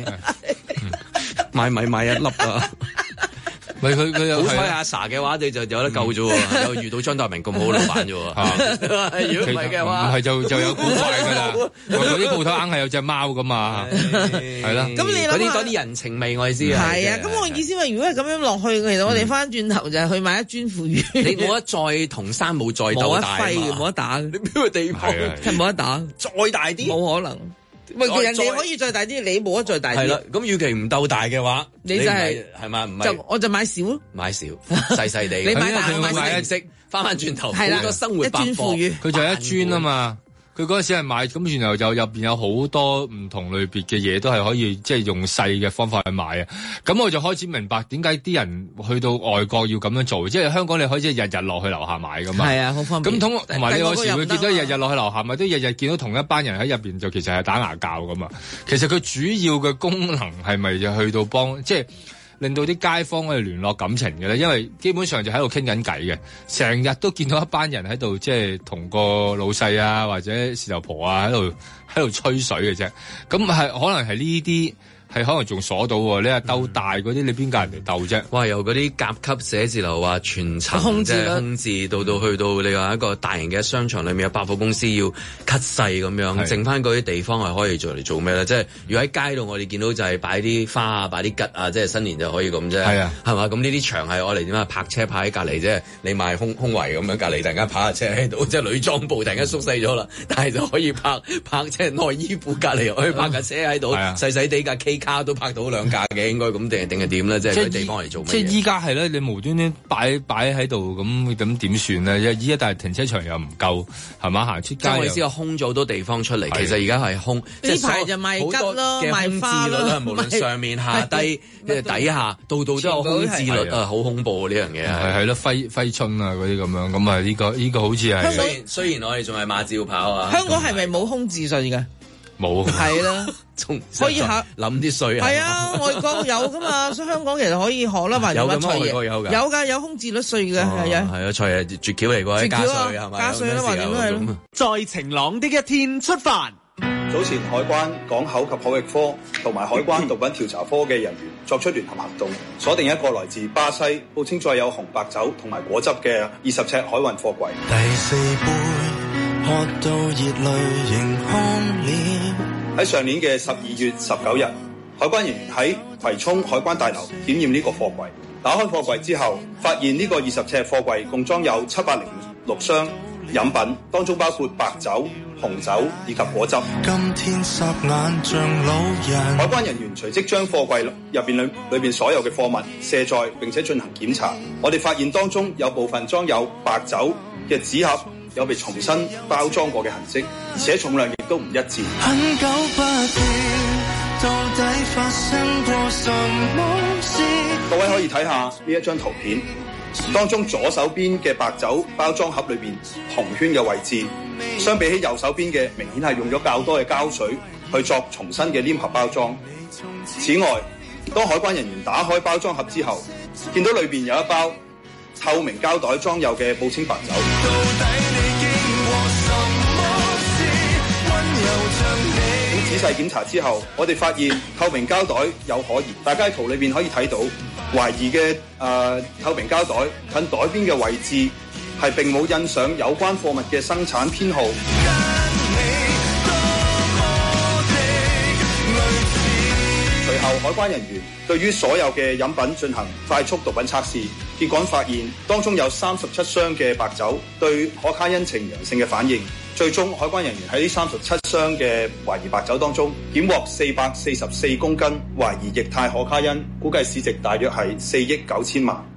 嘛，買米買1粒啊。佢好彩阿 Sa 嘅話，你就有得救啫喎，又遇到張達明咁好老闆啫喎。如果唔係嘅話， 唔係就有古怪㗎啦。嗰啲鋪頭硬係有隻貓㗎嘛，係啦。 咁你諗嗰啲人情味我意思係。 係啊，咁我意思話，如果係咁樣落去，其實我哋翻轉頭就係去買一磚腐乳。 你冇得再同山冇再鬥大， 冇得打。你邊個地方係冇得打？ 再大啲冇可能。喂，人哋可以再大啲，你冇得再大啲。 係啦，咁與其唔鬥大嘅話， 你就係嘛？唔係， 我就買少咯， 買少細細地。 你買大， 我買形式，翻轉頭好多生活百貨， 佢就係一磚啊嘛。佢嗰陣時係買，咁然後就入邊有好多唔同類別嘅嘢，都係可以即係用細嘅方法去買啊。咁我就開始明白點解啲人去到外國要咁樣做，即係香港你可以日日落去樓下買噶嘛。 係啊，好方便。 咁同埋你有時會見到日日落去樓下買，都日日見到同一班人喺入邊，就其實係打牙鉸噶嘛。其實佢主要嘅功能係咪就去到幫即係？令到啲街坊去聯絡感情嘅咧，因為基本上就喺度傾緊偈嘅，成日都見到一班人喺度，即係同個老細啊或者事頭婆啊喺度吹水嘅啫。咁係可能係呢啲。係可能仲鎖到喎，你話鬥大嗰啲，你邊間人哋鬥啫？ 哇！由嗰啲甲級寫字樓話全層即係空置，到去到你話一個大型嘅商場裏面有百貨公司要 cut 細咁樣，剩翻嗰啲地方係可以做嚟做咩咧？即係如果喺街度我哋見到就係擺啲花啊、擺啲桔啊，即係新年就可以咁啫。係啊，係嘛？咁呢啲場係我嚟點啊？泊車泊喺隔離啫，你賣空圍咁樣隔離，突然間泊下車喺度，即係女裝部突然間縮細咗啦，但係就可以泊即係內衣褲隔離可以泊架車喺度，細細地架 K 卡都泊到2架嘅，應該咁定係點咧？即係嗰啲地方嚟做咩？ 即係依家係咧，你無端端擺喺度咁點算咧？依家但係停車場又唔夠，係嘛？行出街我意思係空咗好多地方出嚟，其實而家係空。 呢排就賣桔咯，賣花咯， 無論上面下低底下，度度都有空置率啊！好恐怖呢樣嘢係咯，揮春啊嗰啲咁樣，咁啊呢個好似係。 雖然我哋仲係馬照跑啊， 香港係咪冇空置稅㗎？ 冇係啦，可以諗啲稅係啊，外國有噶嘛，所以香港其實可以學啦嘛。 有咁外國有㗎， 有㗎，有空置率稅㗎，係啊。 係啊，財係絕橋嚟㗎，加稅係咪？ 加稅啦，或者都係咯。 在晴朗的一天出發。 早前海關港口及口譯科同埋海關毒品調查科嘅人員作出聯合行動，鎖定一個來自巴西、報稱載有紅白酒同埋果汁嘅20尺海運貨櫃。 第4杯喝到熱淚盈眶了。 喺上年嘅12月19日，海關人員喺葵涌海關大樓檢驗呢個貨櫃，打開貨櫃之後，發現呢個20尺貨櫃共裝有706箱飲品，當中包括白酒、紅酒以及果汁。 今天霎眼像老人。 海關人員隨即將貨櫃入邊所有嘅貨物卸載並且進行檢查。我哋發現當中有部分裝有白酒嘅紙盒有被重新包裝過嘅痕跡，而且重量亦都唔一致。 很久不見，到底發生過什麼事？ 各位可以睇下呢一張圖片，當中左手邊嘅白酒包裝盒裏邊紅圈嘅位置，相比起右手邊嘅，明顯係用咗較多嘅膠水去作重新嘅黏合包裝。此外，當海關人員打開包裝盒之後，見到裏邊有一包透明膠袋裝有嘅報稱白酒。經仔細檢查之後，我哋發現透明膠袋有可疑。大家喺圖裏邊可以睇到，懷疑嘅透明膠袋近袋邊嘅位置係並冇印上有關貨物嘅生產編號。隨後，海關人員對於所有嘅飲品進行快速毒品測試，結果發現當中有37箱嘅白酒對可卡因呈陽性嘅反應。最終，海關人員喺呢37箱嘅懷疑白酒當中，檢獲444公斤懷疑液態可卡因，估計市值大約係4億9千萬。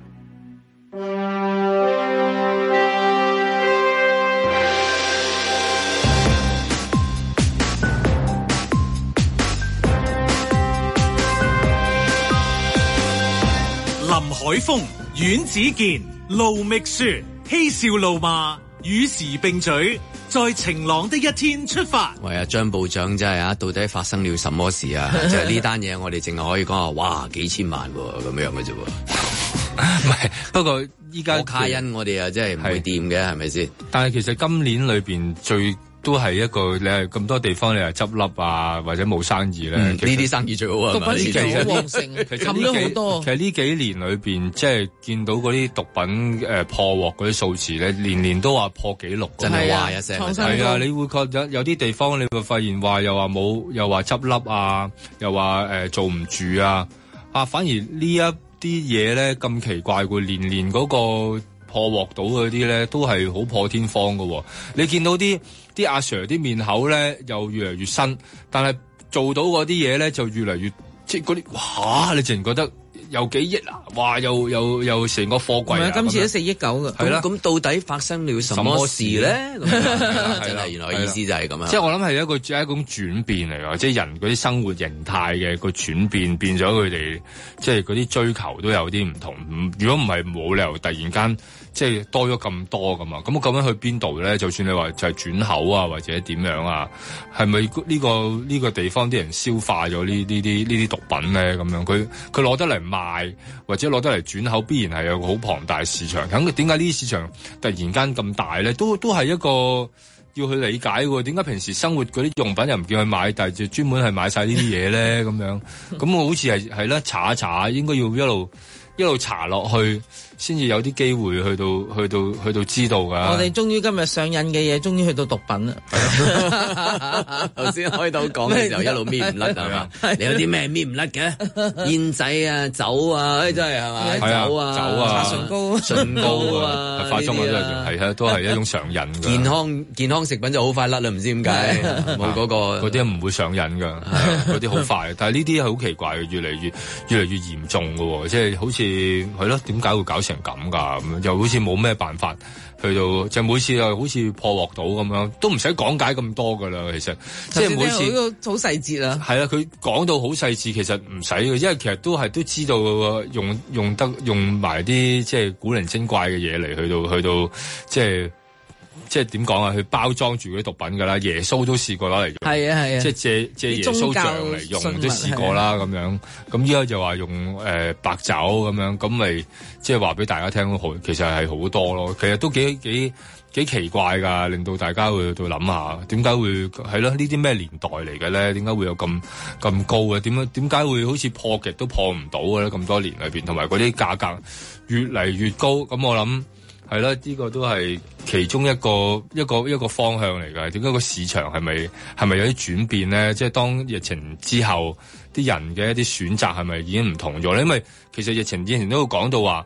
林海峰、阮子健、盧覓雪，嬉笑怒罵，與時並舉。在晴朗的一天出發。 喂啊，張部長真係啊，到底發生了什麼事啊？就係呢單嘢，我哋淨係可以講話，哇，幾千萬喎，咁樣嘅啫喎。 唔係，不過依家可卡因我哋啊，真係唔會掂嘅，係咪先？ 但係其實今年裏邊都係一個你係咁多地方你係執笠啊，或者冇生意咧。呢啲生意最好啊， 毒品市場好旺盛，冚咗好多。 其實呢幾年裏邊，即係見到嗰啲毒品破獲嗰啲數字咧，年年都話破紀錄， 真係話一聲。 係啊，你會覺得有啲地方你會發現話又話冇，又話執笠啊，又話做唔住啊，反而呢一啲嘢咧咁奇怪喎，年嗰個破獲到嗰啲咧都係好破天荒㗎喎。你見到啲阿 Sir 啲面口咧又越嚟越新，但係做到嗰啲嘢咧就越嚟越即係嗰啲哇！你自然覺得有幾億啊！哇！又成個貨櫃啊！ 今次都4億9㗎。 係啦， 咁到底發生了什麼事咧？真係原來意思就係咁啊！ 即係我諗係一種轉變嚟㗎，即係人嗰啲生活形態嘅個轉變，變咗佢哋即係嗰啲追求都有啲唔同。如果唔係冇理由突然間。即係多咗咁多噶嘛，咁我究竟去邊度咧？就算你話就係轉口啊，或者點樣啊，係咪呢個地方啲人消化咗呢啲毒品咧？咁樣佢攞得嚟賣，或者攞得嚟轉口，必然係有個好龐大市場。咁點解呢啲市場突然間咁大咧？都係一個要去理解喎。點解平時生活嗰啲用品又唔叫佢買，但係就專門係買晒呢啲嘢咧？咁樣咁我好似係啦，查一查，應該要一路查落去。先至有啲機會去到知道㗎。 我哋終於今日上癮嘅嘢，終於去到毒品啦。 頭先開到講嘅時候，一路搣唔甩係嘛？你有啲咩搣唔甩嘅？煙仔啊、酒啊，真係係嘛？酒啊、唇膏啊、 化妝品都係一種上癮㗎。 健康食品就好快甩啦，唔知點解冇嗰啲唔會上癮㗎，嗰啲好快。但係呢啲係好奇怪嘅，越嚟越嚴重㗎喎，即係好似係咯，點解會搞成咁㗎？咁又好似冇咩辦法去到，就每次又好似破獲到咁樣，都唔使講解咁多㗎啦。其實即係每次好細節啊。 係啦，佢講到好細緻，其實唔使嘅，因為其實都知道用埋啲即係古靈精怪嘅嘢嚟去到即係點講啊？去包裝住嗰啲毒品㗎啦，耶穌都試過攞嚟用， 係啊， 即係借耶穌像嚟用都試過啦咁樣。咁依家就話用白酒咁樣，咁咪即係話俾大家聽好，其實係好多咯。其實都幾奇怪㗎，令到大家會到諗下點解會係咯？呢啲咩年代嚟嘅咧？點解會有咁高嘅？點解會好似破極都破唔到嘅咧？咁多年裏邊，同埋嗰啲價格越嚟越高，咁我諗。係啦，呢個都係其中一個方向嚟㗎。點解個市場係咪有啲轉變咧？即係當疫情之後，啲人嘅一啲選擇係咪已經唔同咗咧？因為其實疫情以前都會講到話，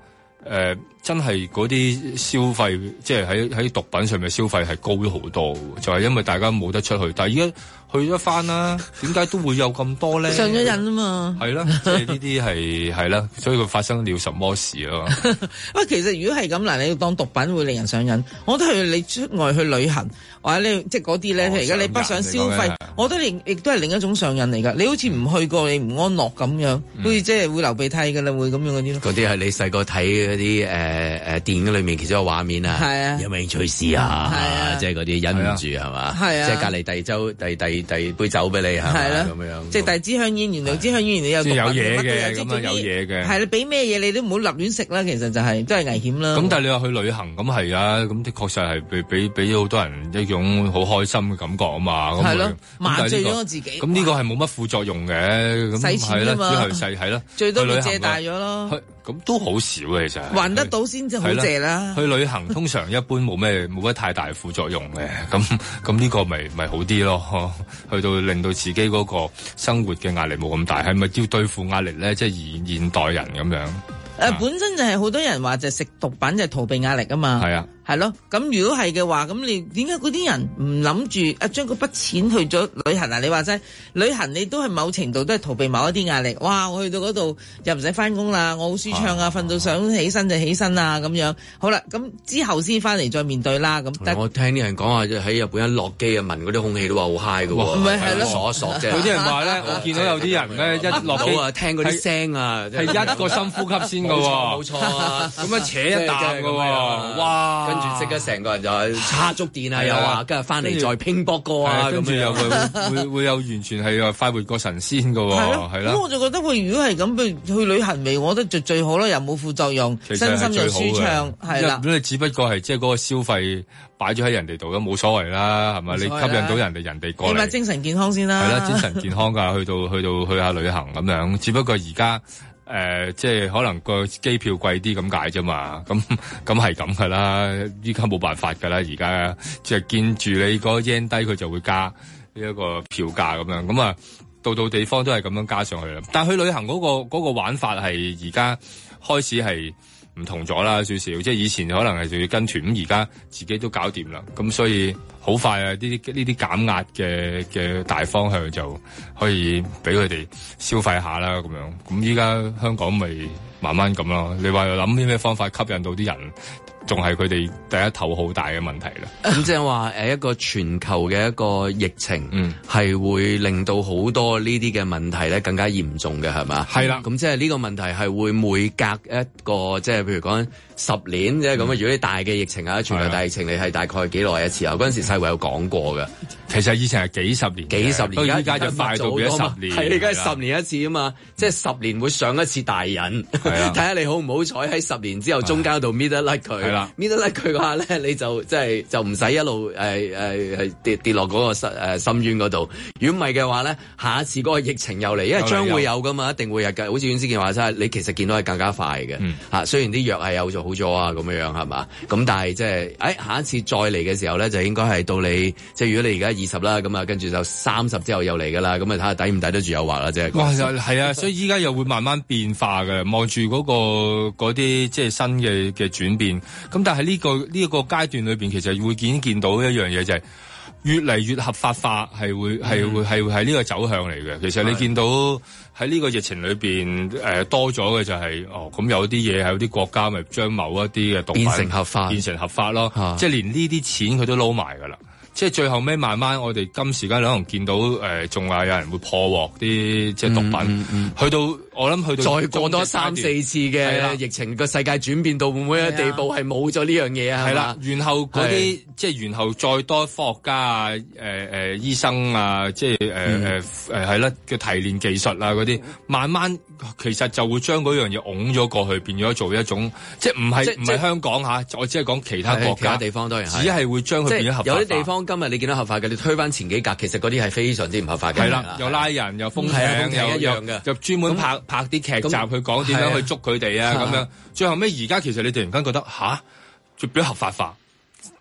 真係嗰啲消費，即係喺毒品上面消費係高咗好多，就係因為大家冇得出去。但係而家去咗翻啦，點解都會有咁多咧？ 上咗癮啊嘛， 係啦，即係呢啲係啦，所以佢發生了什麼事咯。 喂，其實如果係咁嗱，你要當毒品會令人上癮，我覺得係你出外去旅行或者你即係嗰啲咧，而家你北上消費，我覺得亦都係另一種上癮嚟㗎。你好似唔去過，你唔安樂咁樣，好似即係會流鼻涕㗎啦，會咁樣嗰啲咯。 嗰啲係你細個睇嗰啲電影裏面其中一個畫面啊，有冇興趣試下？即係嗰啲忍唔住係嘛？係啊，即係隔離遞杯酒俾你係嘛？咁樣， 即係遞支香煙，原來支香煙原來有嘢嘅，咁啊有嘢嘅。 係你俾咩嘢你都唔好立亂食啦，其實就係真係危險啦。 咁但係你話去旅行咁係啊，咁的確實係俾好多人一種好開心嘅感覺啊嘛。係咯， 麻醉咗我自己。 咁呢個係冇乜副作用嘅，咁使錢啊嘛， 係啦， 最多咪借大咗咯。 咁都好少嘅，其實還得到先至好借啦。 去旅行通常一般冇乜太大副作用嘅，咁呢個咪好啲咯。去到令到自己嗰個生活嘅壓力冇咁大，係咪要對付壓力咧？即係現代人咁樣。 本身就係好多人話就食毒品就逃避壓力啊嘛。係啊。係咯，咁如果係嘅話，咁你點解嗰啲人唔諗住將嗰筆錢去咗旅行啊？你話齋旅行你都係某程度都係逃避某一啲壓力。哇！我去到嗰度又唔使翻工啦，我好舒暢啊，瞓到想起身就起身啊咁樣。好啦，咁之後先翻嚟再面對啦。咁我聽啲人講話，喺日本一落機啊，聞嗰啲空氣都話好 high 㗎喎。唔係咯，索一索啫。 有啲人話咧，我見到有啲人咧一落機啊，聽嗰啲聲啊， 係一個深呼吸先㗎喎。 冇錯啊， 咁樣扯一啖㗎喎，哇！ 跟住即刻成個人就係叉足電啊，又話跟住翻嚟再拼搏過啊， 跟住又會有完全係快活過神仙㗎喎，係啦。 咁我就覺得佢如果係咁，去旅行未，我覺得就最好啦，又冇副作用，身心又舒暢，係啦。 咁你只不過係即係嗰個消費擺咗喺人哋度咁冇所謂啦，係咪？你吸引到人哋過嚟， 起碼精神健康先啦。 係啦，精神健康㗎，去下旅行咁樣，只不過而家。即係可能個機票貴啲咁解啫嘛，咁係咁噶啦，依家冇辦法噶啦，而家即係見住你個 yen 低，佢就會加呢一個票價咁樣，咁啊到地方都係咁樣加上去啦。但係去旅行嗰個玩法係而家開始係唔同咗啦，少少，即係以前可能係仲要跟團，咁而家自己都搞掂啦，咁所以好快啊！呢啲減壓嘅大方向就可以俾佢哋消費下啦，咁樣。咁依家香港咪慢慢咁咯。你話又諗啲咩方法吸引到啲人？仲係佢哋第一頭好大嘅問題啦。 咁即係話一個全球嘅一個疫情，係會令到好多呢啲嘅問題咧更加嚴重嘅，係嘛？ 係啦。 咁即係呢個問題係會每隔一個，即係譬如講10年即係咁啊。如果啲大嘅疫情啊，全球大疫情，你係大概幾耐一次啊？嗰陣時世衛有講過嘅。 其實以前係幾十年，到依家就快到變咗10年。 係，而家係10年一次啊嘛，即係10年會上一次大癮。睇下你好唔好彩喺10年之後中間度搣得甩佢。搣得甩佢嘅話咧，你就即係就唔使一路跌落嗰個深淵嗰度。如果唔係嘅話咧，下一次嗰個疫情又嚟，因為將會有噶嘛，一定會有嘅。好似阮思健話齋，你其實見到係更加快嘅。嚇，雖然啲藥係有做好咗啊，咁樣係嘛？咁但係即係下一次再嚟嘅時候咧，就應該係到你即係如果你而家20啦，咁啊跟住就30之後又嚟㗎啦，咁啊睇下抵唔抵得住誘惑啦，即係。哇， 係啊，所以依家又會慢慢變化嘅，望住嗰啲即係新嘅轉變。咁但係呢個階段裏邊，其實會見到一樣嘢，就係越嚟越合法化，係會呢個走向嚟嘅。其實你見到喺呢個疫情裏邊，多咗嘅就係咁有啲嘢係有啲國家咪將某一啲嘅毒品變成合法咯， 即係連呢啲錢佢都撈埋㗎啦。即係最後尾慢慢，我哋今時間可能見到仲話有人會破獲啲即係毒品，去到我諗去到再過多3-4次嘅疫情，個世界轉變到會唔會嘅地步係冇咗呢樣嘢啊？ 係啦，然後嗰啲即係然後再多科學家啊、醫生啊，即係係啦嘅提煉技術啊嗰啲，慢慢其實就會將嗰樣嘢拱咗過去，變咗做一種即係唔係香港嚇，我只係講其他國家、 其他地方當然係， 只係會將佢變咗合法化。 有啲地方今日你見到合法嘅，你推翻前幾格，其實嗰啲係非常之唔合法嘅。 係啦，又拉人，又封艇，又一樣嘅，又專門拍啲劇集去講點樣去捉佢哋啊咁樣。最後尾而家其實你突然間覺得就變咗合法化，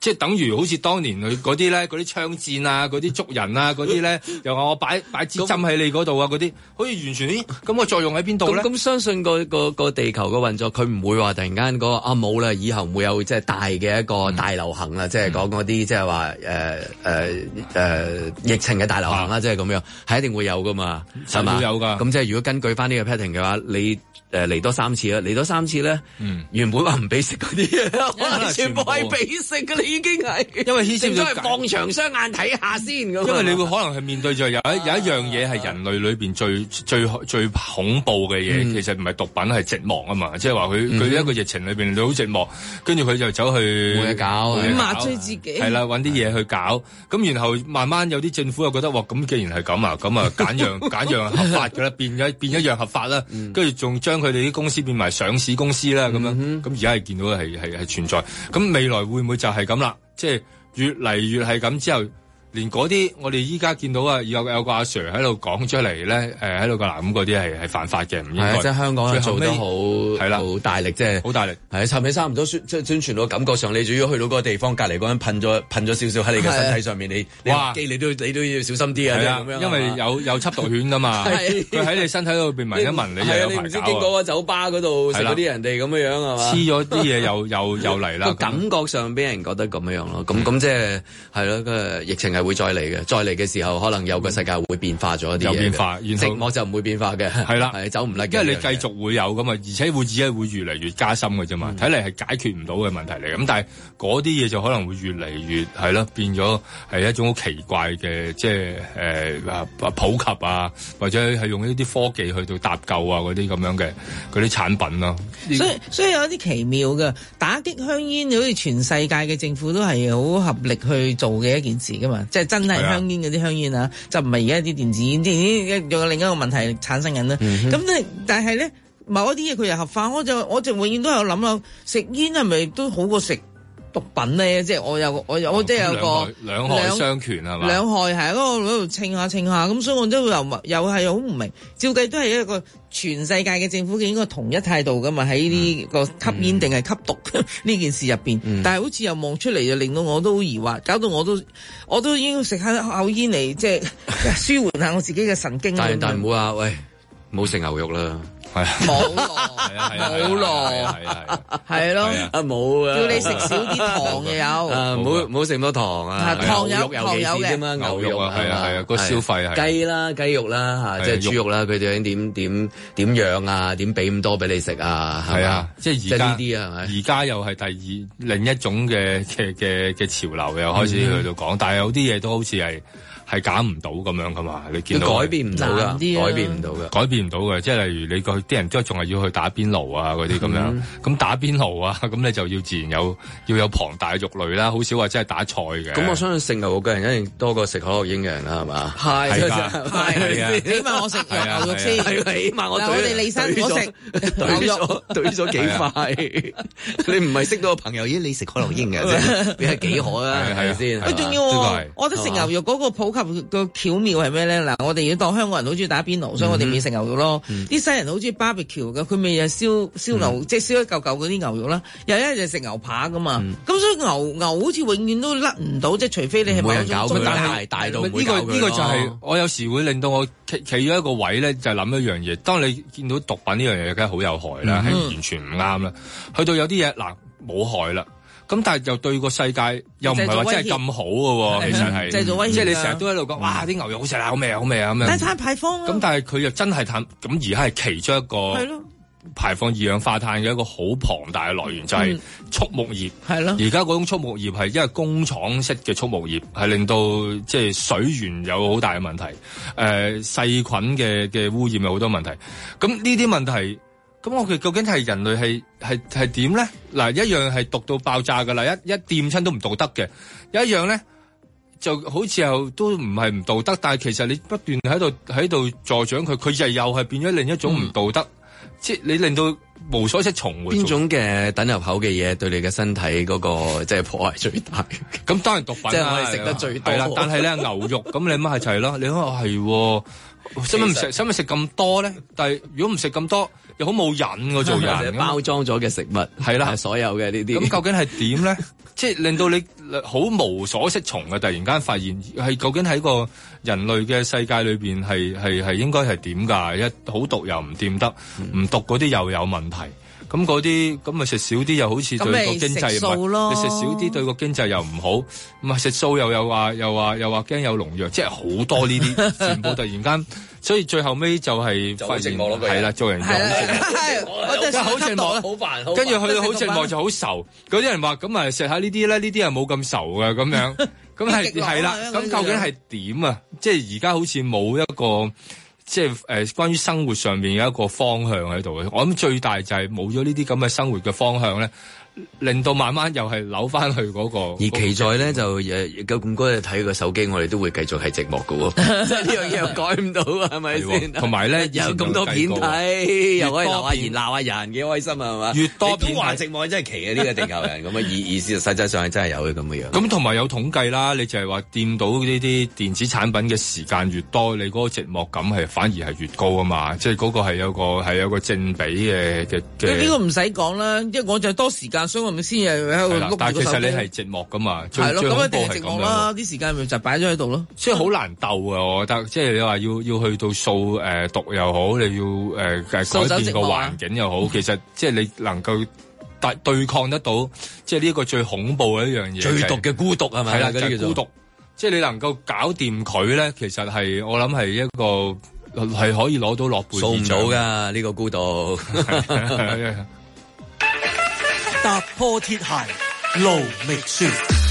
即係等於好似當年佢嗰啲咧，嗰啲槍戰啊，嗰啲捉人啊，嗰啲咧，又話我擺支針喺你嗰度啊，嗰啲好似完全咁個作用喺邊度咧？ 咁相信個地球嘅運作，佢唔會話突然間冇啦，以後唔會有即係大嘅一個大流行啦，即係講嗰啲即係話疫情嘅大流行啦，即係咁樣，係一定會有噶嘛，係嘛？會有㗎。咁即係如果根據翻呢個 pattern 嘅話，你嚟多3次啦，嚟多3次咧，原本話唔俾食嗰啲嘢，可能全部係俾食㗎啦，已經係。因為牽涉咗放長雙眼睇下先咁。 因為你會可能係面對住有一樣嘢係人類裏邊最恐怖嘅嘢，其實唔係毒品，係寂寞啊嘛。即係話佢一個疫情裏邊你好寂寞，跟住佢就走去冇嘢搞， 麻醉自己。係啦，揾啲嘢去搞，咁然後慢慢有啲政府又覺得哇，咁既然係咁啊，咁啊揀樣合法㗎啦，變一樣合法啦，跟住仲將佢哋啲公司變埋上市公司啦，咁樣，咁而家係見到係存在，咁未來會唔會就係咁啦？即係越嚟越係咁之後，連嗰啲我哋依家見到啊，有個阿 Sir 喺度講出嚟咧，喺度嗱咁嗰啲係犯法嘅，唔應該。 即係香港做得好係啦， 好大力，即係好大力。 係差唔多宣傳到感覺上，你仲要去到嗰個地方隔離嗰陣噴咗少少喺你嘅身體上面，你都要小心啲啊！咁樣， 因為有緝毒犬㗎嘛，佢喺你身體度邊聞一聞，你又有排搞。 你唔知經過個酒吧嗰度食嗰啲人哋咁樣係嘛？ 黐咗啲嘢又嚟啦。 個感覺上俾人覺得咁樣咯，咁即係係咯，個疫情係會再嚟嘅，再嚟嘅時候可能有個世界會變化咗啲嘢。有變化，寂寞就唔會變化嘅。係啦，係走唔甩嘅。因為你繼續會有咁啊，而且只係會越嚟越加深嘅啫嘛。睇嚟係解決唔到嘅問題嚟。咁但係嗰啲嘢就可能會越嚟越係咯，變咗係一種好奇怪嘅，即係普及啊，或者係用呢啲科技去到搭救啊嗰啲咁樣嘅嗰啲產品咯。 所以有啲奇妙嘅打擊香煙，好似全世界嘅政府都係好合力去做嘅一件事噶嘛，即係真係香煙嗰啲香煙啊，就唔係而家啲電子煙，電子煙仲有另一個問題產生緊啦。咁但係咧，某一啲嘢佢又合法，我就永遠都有諗啊，食煙係咪都好過食毒品咧？即係我即係有個兩害相權係嘛？ 兩害係嗰度稱下，咁所以我都又係好唔明。照計都係一個全世界嘅政府應該同一態度噶嘛，喺呢個吸煙定係吸毒呢件事入邊。但係好似又望出嚟，就令到我都好疑惑，搞到我都應該食下口煙嚟，即係舒緩下我自己嘅神經。 但係唔好話喂，冇食牛肉啦。 係冇咯，冇咯，係咯， 冇啊！ 叫你食少啲糖又有， 唔好食咁多糖啊！ 糖有嘅嘛，牛肉係啊，個消費係雞肉啦嚇，即係豬肉啦，佢哋點養啊？點俾咁多俾你食啊？ 係啊，即係而家呢啲啊， 而家又係另一種嘅潮流又開始去到講，但係有啲嘢都好似係減唔到咁樣噶嘛？你見到改變唔到㗎，改變唔到嘅， 改變唔到嘅。即係例如你啲人都仲係要去打邊爐啊嗰啲咁樣。咁打邊爐啊，咁你就要自然要有龐大嘅肉類啦，好少話真係打菜嘅。 咁我相信食牛肉嘅人一定多過食可樂英嘅人啦，係嘛？係起碼我食牛肉先， 起碼我哋李生我食牛肉， 懟咗幾塊。你唔係識到個朋友，咦？你食可樂英嘅，你係幾可啊？係咪先？ 佢仲要我覺得食牛肉嗰個普及個巧妙係咩咧？嗱，我哋要當香港人好中意打邊爐，所以我哋咪食牛肉咯。啲西人好中意 barbecue 嘅，佢咪又燒牛，即係燒一嚿嚿嗰啲牛肉啦。又一就食牛扒噶嘛。咁所以牛好似永遠都甩唔到，即係除非你係某種中大到唔會搞佢咯。呢個就係我有時會令到我企咗一個位咧，就諗一樣嘢。當你見到毒品呢樣嘢，梗係好有害啦，係完全唔啱啦。去到有啲嘢嗱冇害啦。咁但係又對個世界又唔係話真係咁好嘅喎，其實係製造威脅， 即係你成日都喺度講，哇！啲牛肉好食啊，好味啊，好味啊咁樣。 但係碳排放咁但係佢又真係碳，咁而家係其中一個排放二氧化碳嘅一個好龐大嘅來源，就係畜牧業。 係咯， 而家嗰種畜牧業係因為工廠式嘅畜牧業，係令到即係水源有好大嘅問題，細菌嘅污染有好多問題。咁呢啲問題。咁我哋究竟係人類係點咧？嗱，一樣係毒到爆炸噶啦，一掂親都唔道德嘅。有一樣咧，就好似又都唔係唔道德，但係其實你不斷喺度助長佢又係變咗另一種唔道德即係你令到無所適從。 邊種嘅等入口嘅嘢對你嘅身體嗰個即係破壞最大？ 咁當然毒品即係我哋食得最多。 係啦，但係咧牛肉咁你乜係就係咯？你話係。使乜食咁多咧？但係如果唔食咁多，又好冇癮喎做人。 包裝咗嘅食物係啦，所有嘅呢啲。 咁究竟係點咧？即係令到你好無所適從嘅，突然間發現係究竟喺個人類嘅世界裏邊係應該係點㗎？一好毒又唔掂得，唔毒嗰啲又有問題。咁嗰啲咁咪食少啲又好似對個經濟唔係，你食少啲對個經濟又唔好，唔係食素又話驚有農藥，即係好多呢啲，全部突然間，所以最後尾就係發現係啦，做人就好寂寞，好煩，跟住去到好寂寞就好愁。嗰啲人話咁啊食下呢啲咧，呢啲係冇咁愁嘅咁樣，咁係啦，咁究竟係點啊？即係而家好似冇一個。即係關於生活上面有一個方向喺度嘅，我諗最大就係冇咗呢啲咁嘅生活嘅方向咧，令到慢慢又係扭翻去嗰個。而期待咧就咁嗰日睇個手機，我哋都會繼續係寂寞嘅喎，即係呢樣嘢又改唔到啊，係咪先？ 同埋咧有咁多片睇，又可以鬧下人鬧下人，幾開心啊，係嘛？ 越多片都話寂寞真係奇啊！呢個地球人咁啊，而事實際上係真係有嘅咁嘅樣。 咁同埋有統計啦，你就係話掂到呢啲電子產品嘅時間越多，你嗰個寂寞感係反而係越高啊嘛！即係嗰個係有個正比嘅。 呢個唔使講啦，因為我就多時間，所以我咪先係喺度碌住個手機。 但係其實你係寂寞噶嘛？ 係咯，咁一定係寂寞啦。 啲時間咪就擺咗喺度咯。 所以好難鬥啊！我覺得，即係你話要去到掃毒又好，你要改變個環境又好，其實即係你能夠對抗得到，即係呢個最恐怖嘅一樣嘢。 最毒嘅孤獨係咪？ 係啦，就係孤獨。即係你能夠搞掂佢咧，其實係我諗係一個係可以攞到諾貝爾獎。 掃唔到㗎呢個孤獨。 踏破鐵鞋路未雪。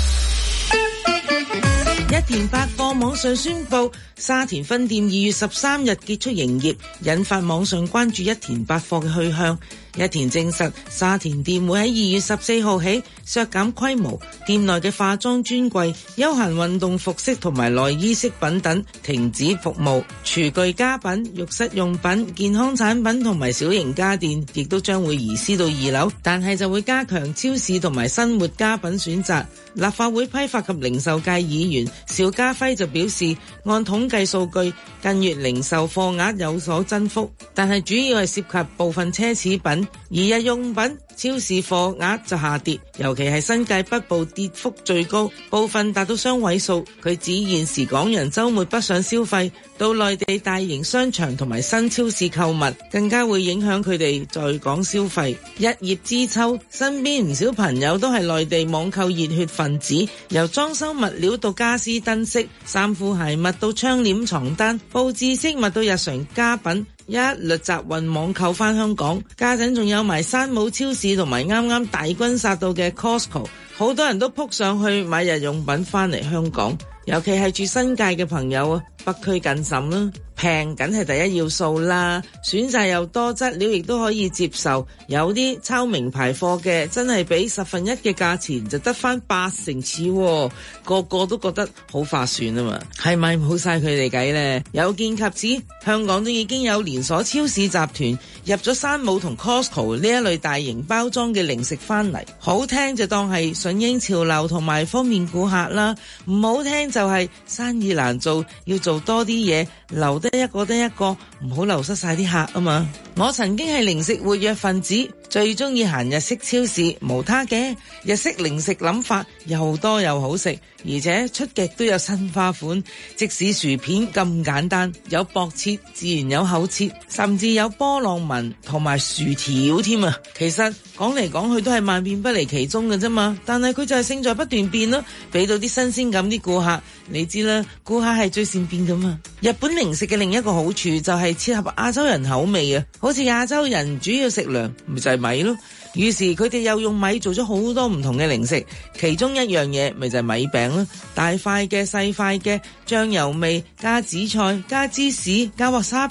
一田百貨網上宣布，沙田分店2月13日結束營業，引發網上關注一田百貨嘅去向。一田證實，沙田店會喺2月14號起削減規模，店內嘅化妝專櫃、休閒運動服飾同埋內衣飾品等停止服務，廚具家品、浴室用品、健康產品同埋小型家電亦都將會移師到2樓，但係就會加強超市同埋生活家品選擇。立法會批發及零售界議員邵家輝就表示，按統計數據，近月零售貨額有所增幅，但係主要係涉及部分奢侈品，而日用品超市貨額就下跌，尤其係新界北部跌幅最高，部分達到雙位數。佢指現時港人週末北上消費，到內地大型商場同埋新超市購物，更加會影響佢哋在港消費。一葉知秋，身邊唔少朋友都係內地網購熱血分子，由裝修物料到家私燈飾，衫褲鞋襪到窗簾床單，佈置飾物到日常家品，一律集運網購返香港。家陣仲有埋山姆超市同埋啱啱大軍殺到嘅 Costco， 好多人都撲上去買日用品返嚟香港，尤其係住新界嘅朋友啊，北區更甚啦。平梗係第一要素啦，選擇又多，質料亦都可以接受。有啲抄名牌貨嘅，真係俾1/10嘅價錢就得翻80似，個個都覺得好划算啊嘛。係咪冇晒佢哋計呢？有見及此，香港都已經有連鎖超市集團入咗山姆同 Costco 呢一類大型包裝嘅零食翻嚟。好聽就當係順應潮流同埋方便顧客啦，唔好聽就係生意難做，要做多啲嘢，留得一個得一個，唔好流失晒啲客啊嘛。我曾經係零食活躍分子，最中意行日式超市，無他嘅。日式零食諗法又多又好食，而且出極都有新花款。即使薯片咁簡單，有薄切自然有厚切，甚至有波浪紋同埋薯條添啊。其實講嚟講去都係萬變不離其宗嘅啫嘛，但係佢就係勝在不斷變咯，俾到啲新鮮感啲顧客。你知啦，顧客係最善變噶嘛。日本零食嘅另一個好處就係切合亞洲人口味啊，好似亞洲人主要食糧咪就係米咯，於是佢哋又用米做咗好多唔同嘅零食，其中一樣嘢咪就係米餅咯，大塊嘅細塊嘅，醬油味加紫菜加芝士加 wasabi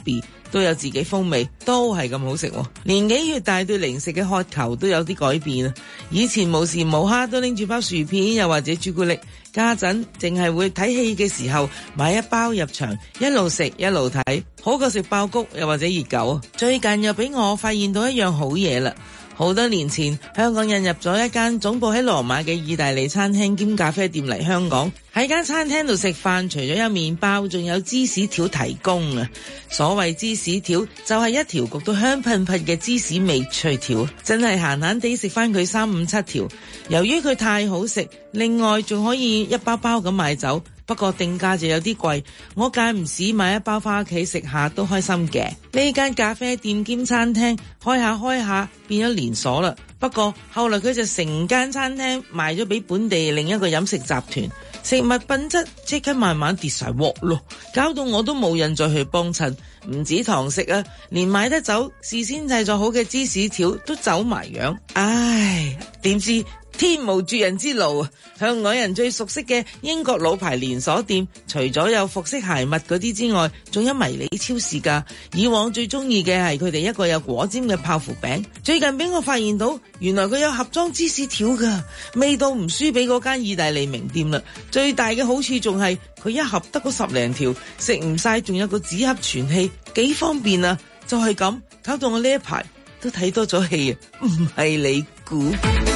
都有自己風味，都係咁好食。年紀越大，對零食嘅渴求都有啲改變啊！以前無時無刻都拎住包薯片，又或者朱古力，家陣淨係會睇戲嘅時候買一包入場，一路食一路睇，好過食爆谷又或者熱狗。最近又俾我發現到一樣好嘢啦！好多年前，香港引入咗一間總部喺羅馬嘅意大利餐廳兼咖啡店嚟香港。喺間餐廳度食飯，除咗有麵包，仲有芝士條提供啊！所謂芝士條就係一條焗到香噴噴嘅芝士味脆條，真係閒閒地食翻佢3、5、7條。由於佢太好食，另外仲可以一包包咁買走。不過定價就有啲貴，我間唔時買一包返屋企食下都開心嘅。呢間咖啡店兼餐廳開下變咗連鎖啦。不過後來佢就成間餐廳賣咗俾本地另一個飲食集團，食物品質即刻慢慢跌晒鑊咯，搞到我都冇癮再去幫襯。唔止堂食啊，連買得走事先製作好嘅芝士條都走埋樣。唉，點知天無絕人之路啊！香港人最熟悉嘅英國老牌連鎖店，除咗有服飾鞋襪嗰啲之外，仲有迷你超市㗎。以往最中意嘅係佢哋一個有果尖嘅泡芙餅，最近俾我發現到，原來佢有盒裝芝士條㗎，味道唔輸俾嗰間意大利名店啦。最大嘅好處仲係佢一盒得嗰10零條，食唔晒仲有個紙盒存氣，幾方便啊！就係咁，搞到我呢一排都睇多咗戲啊，唔係你估。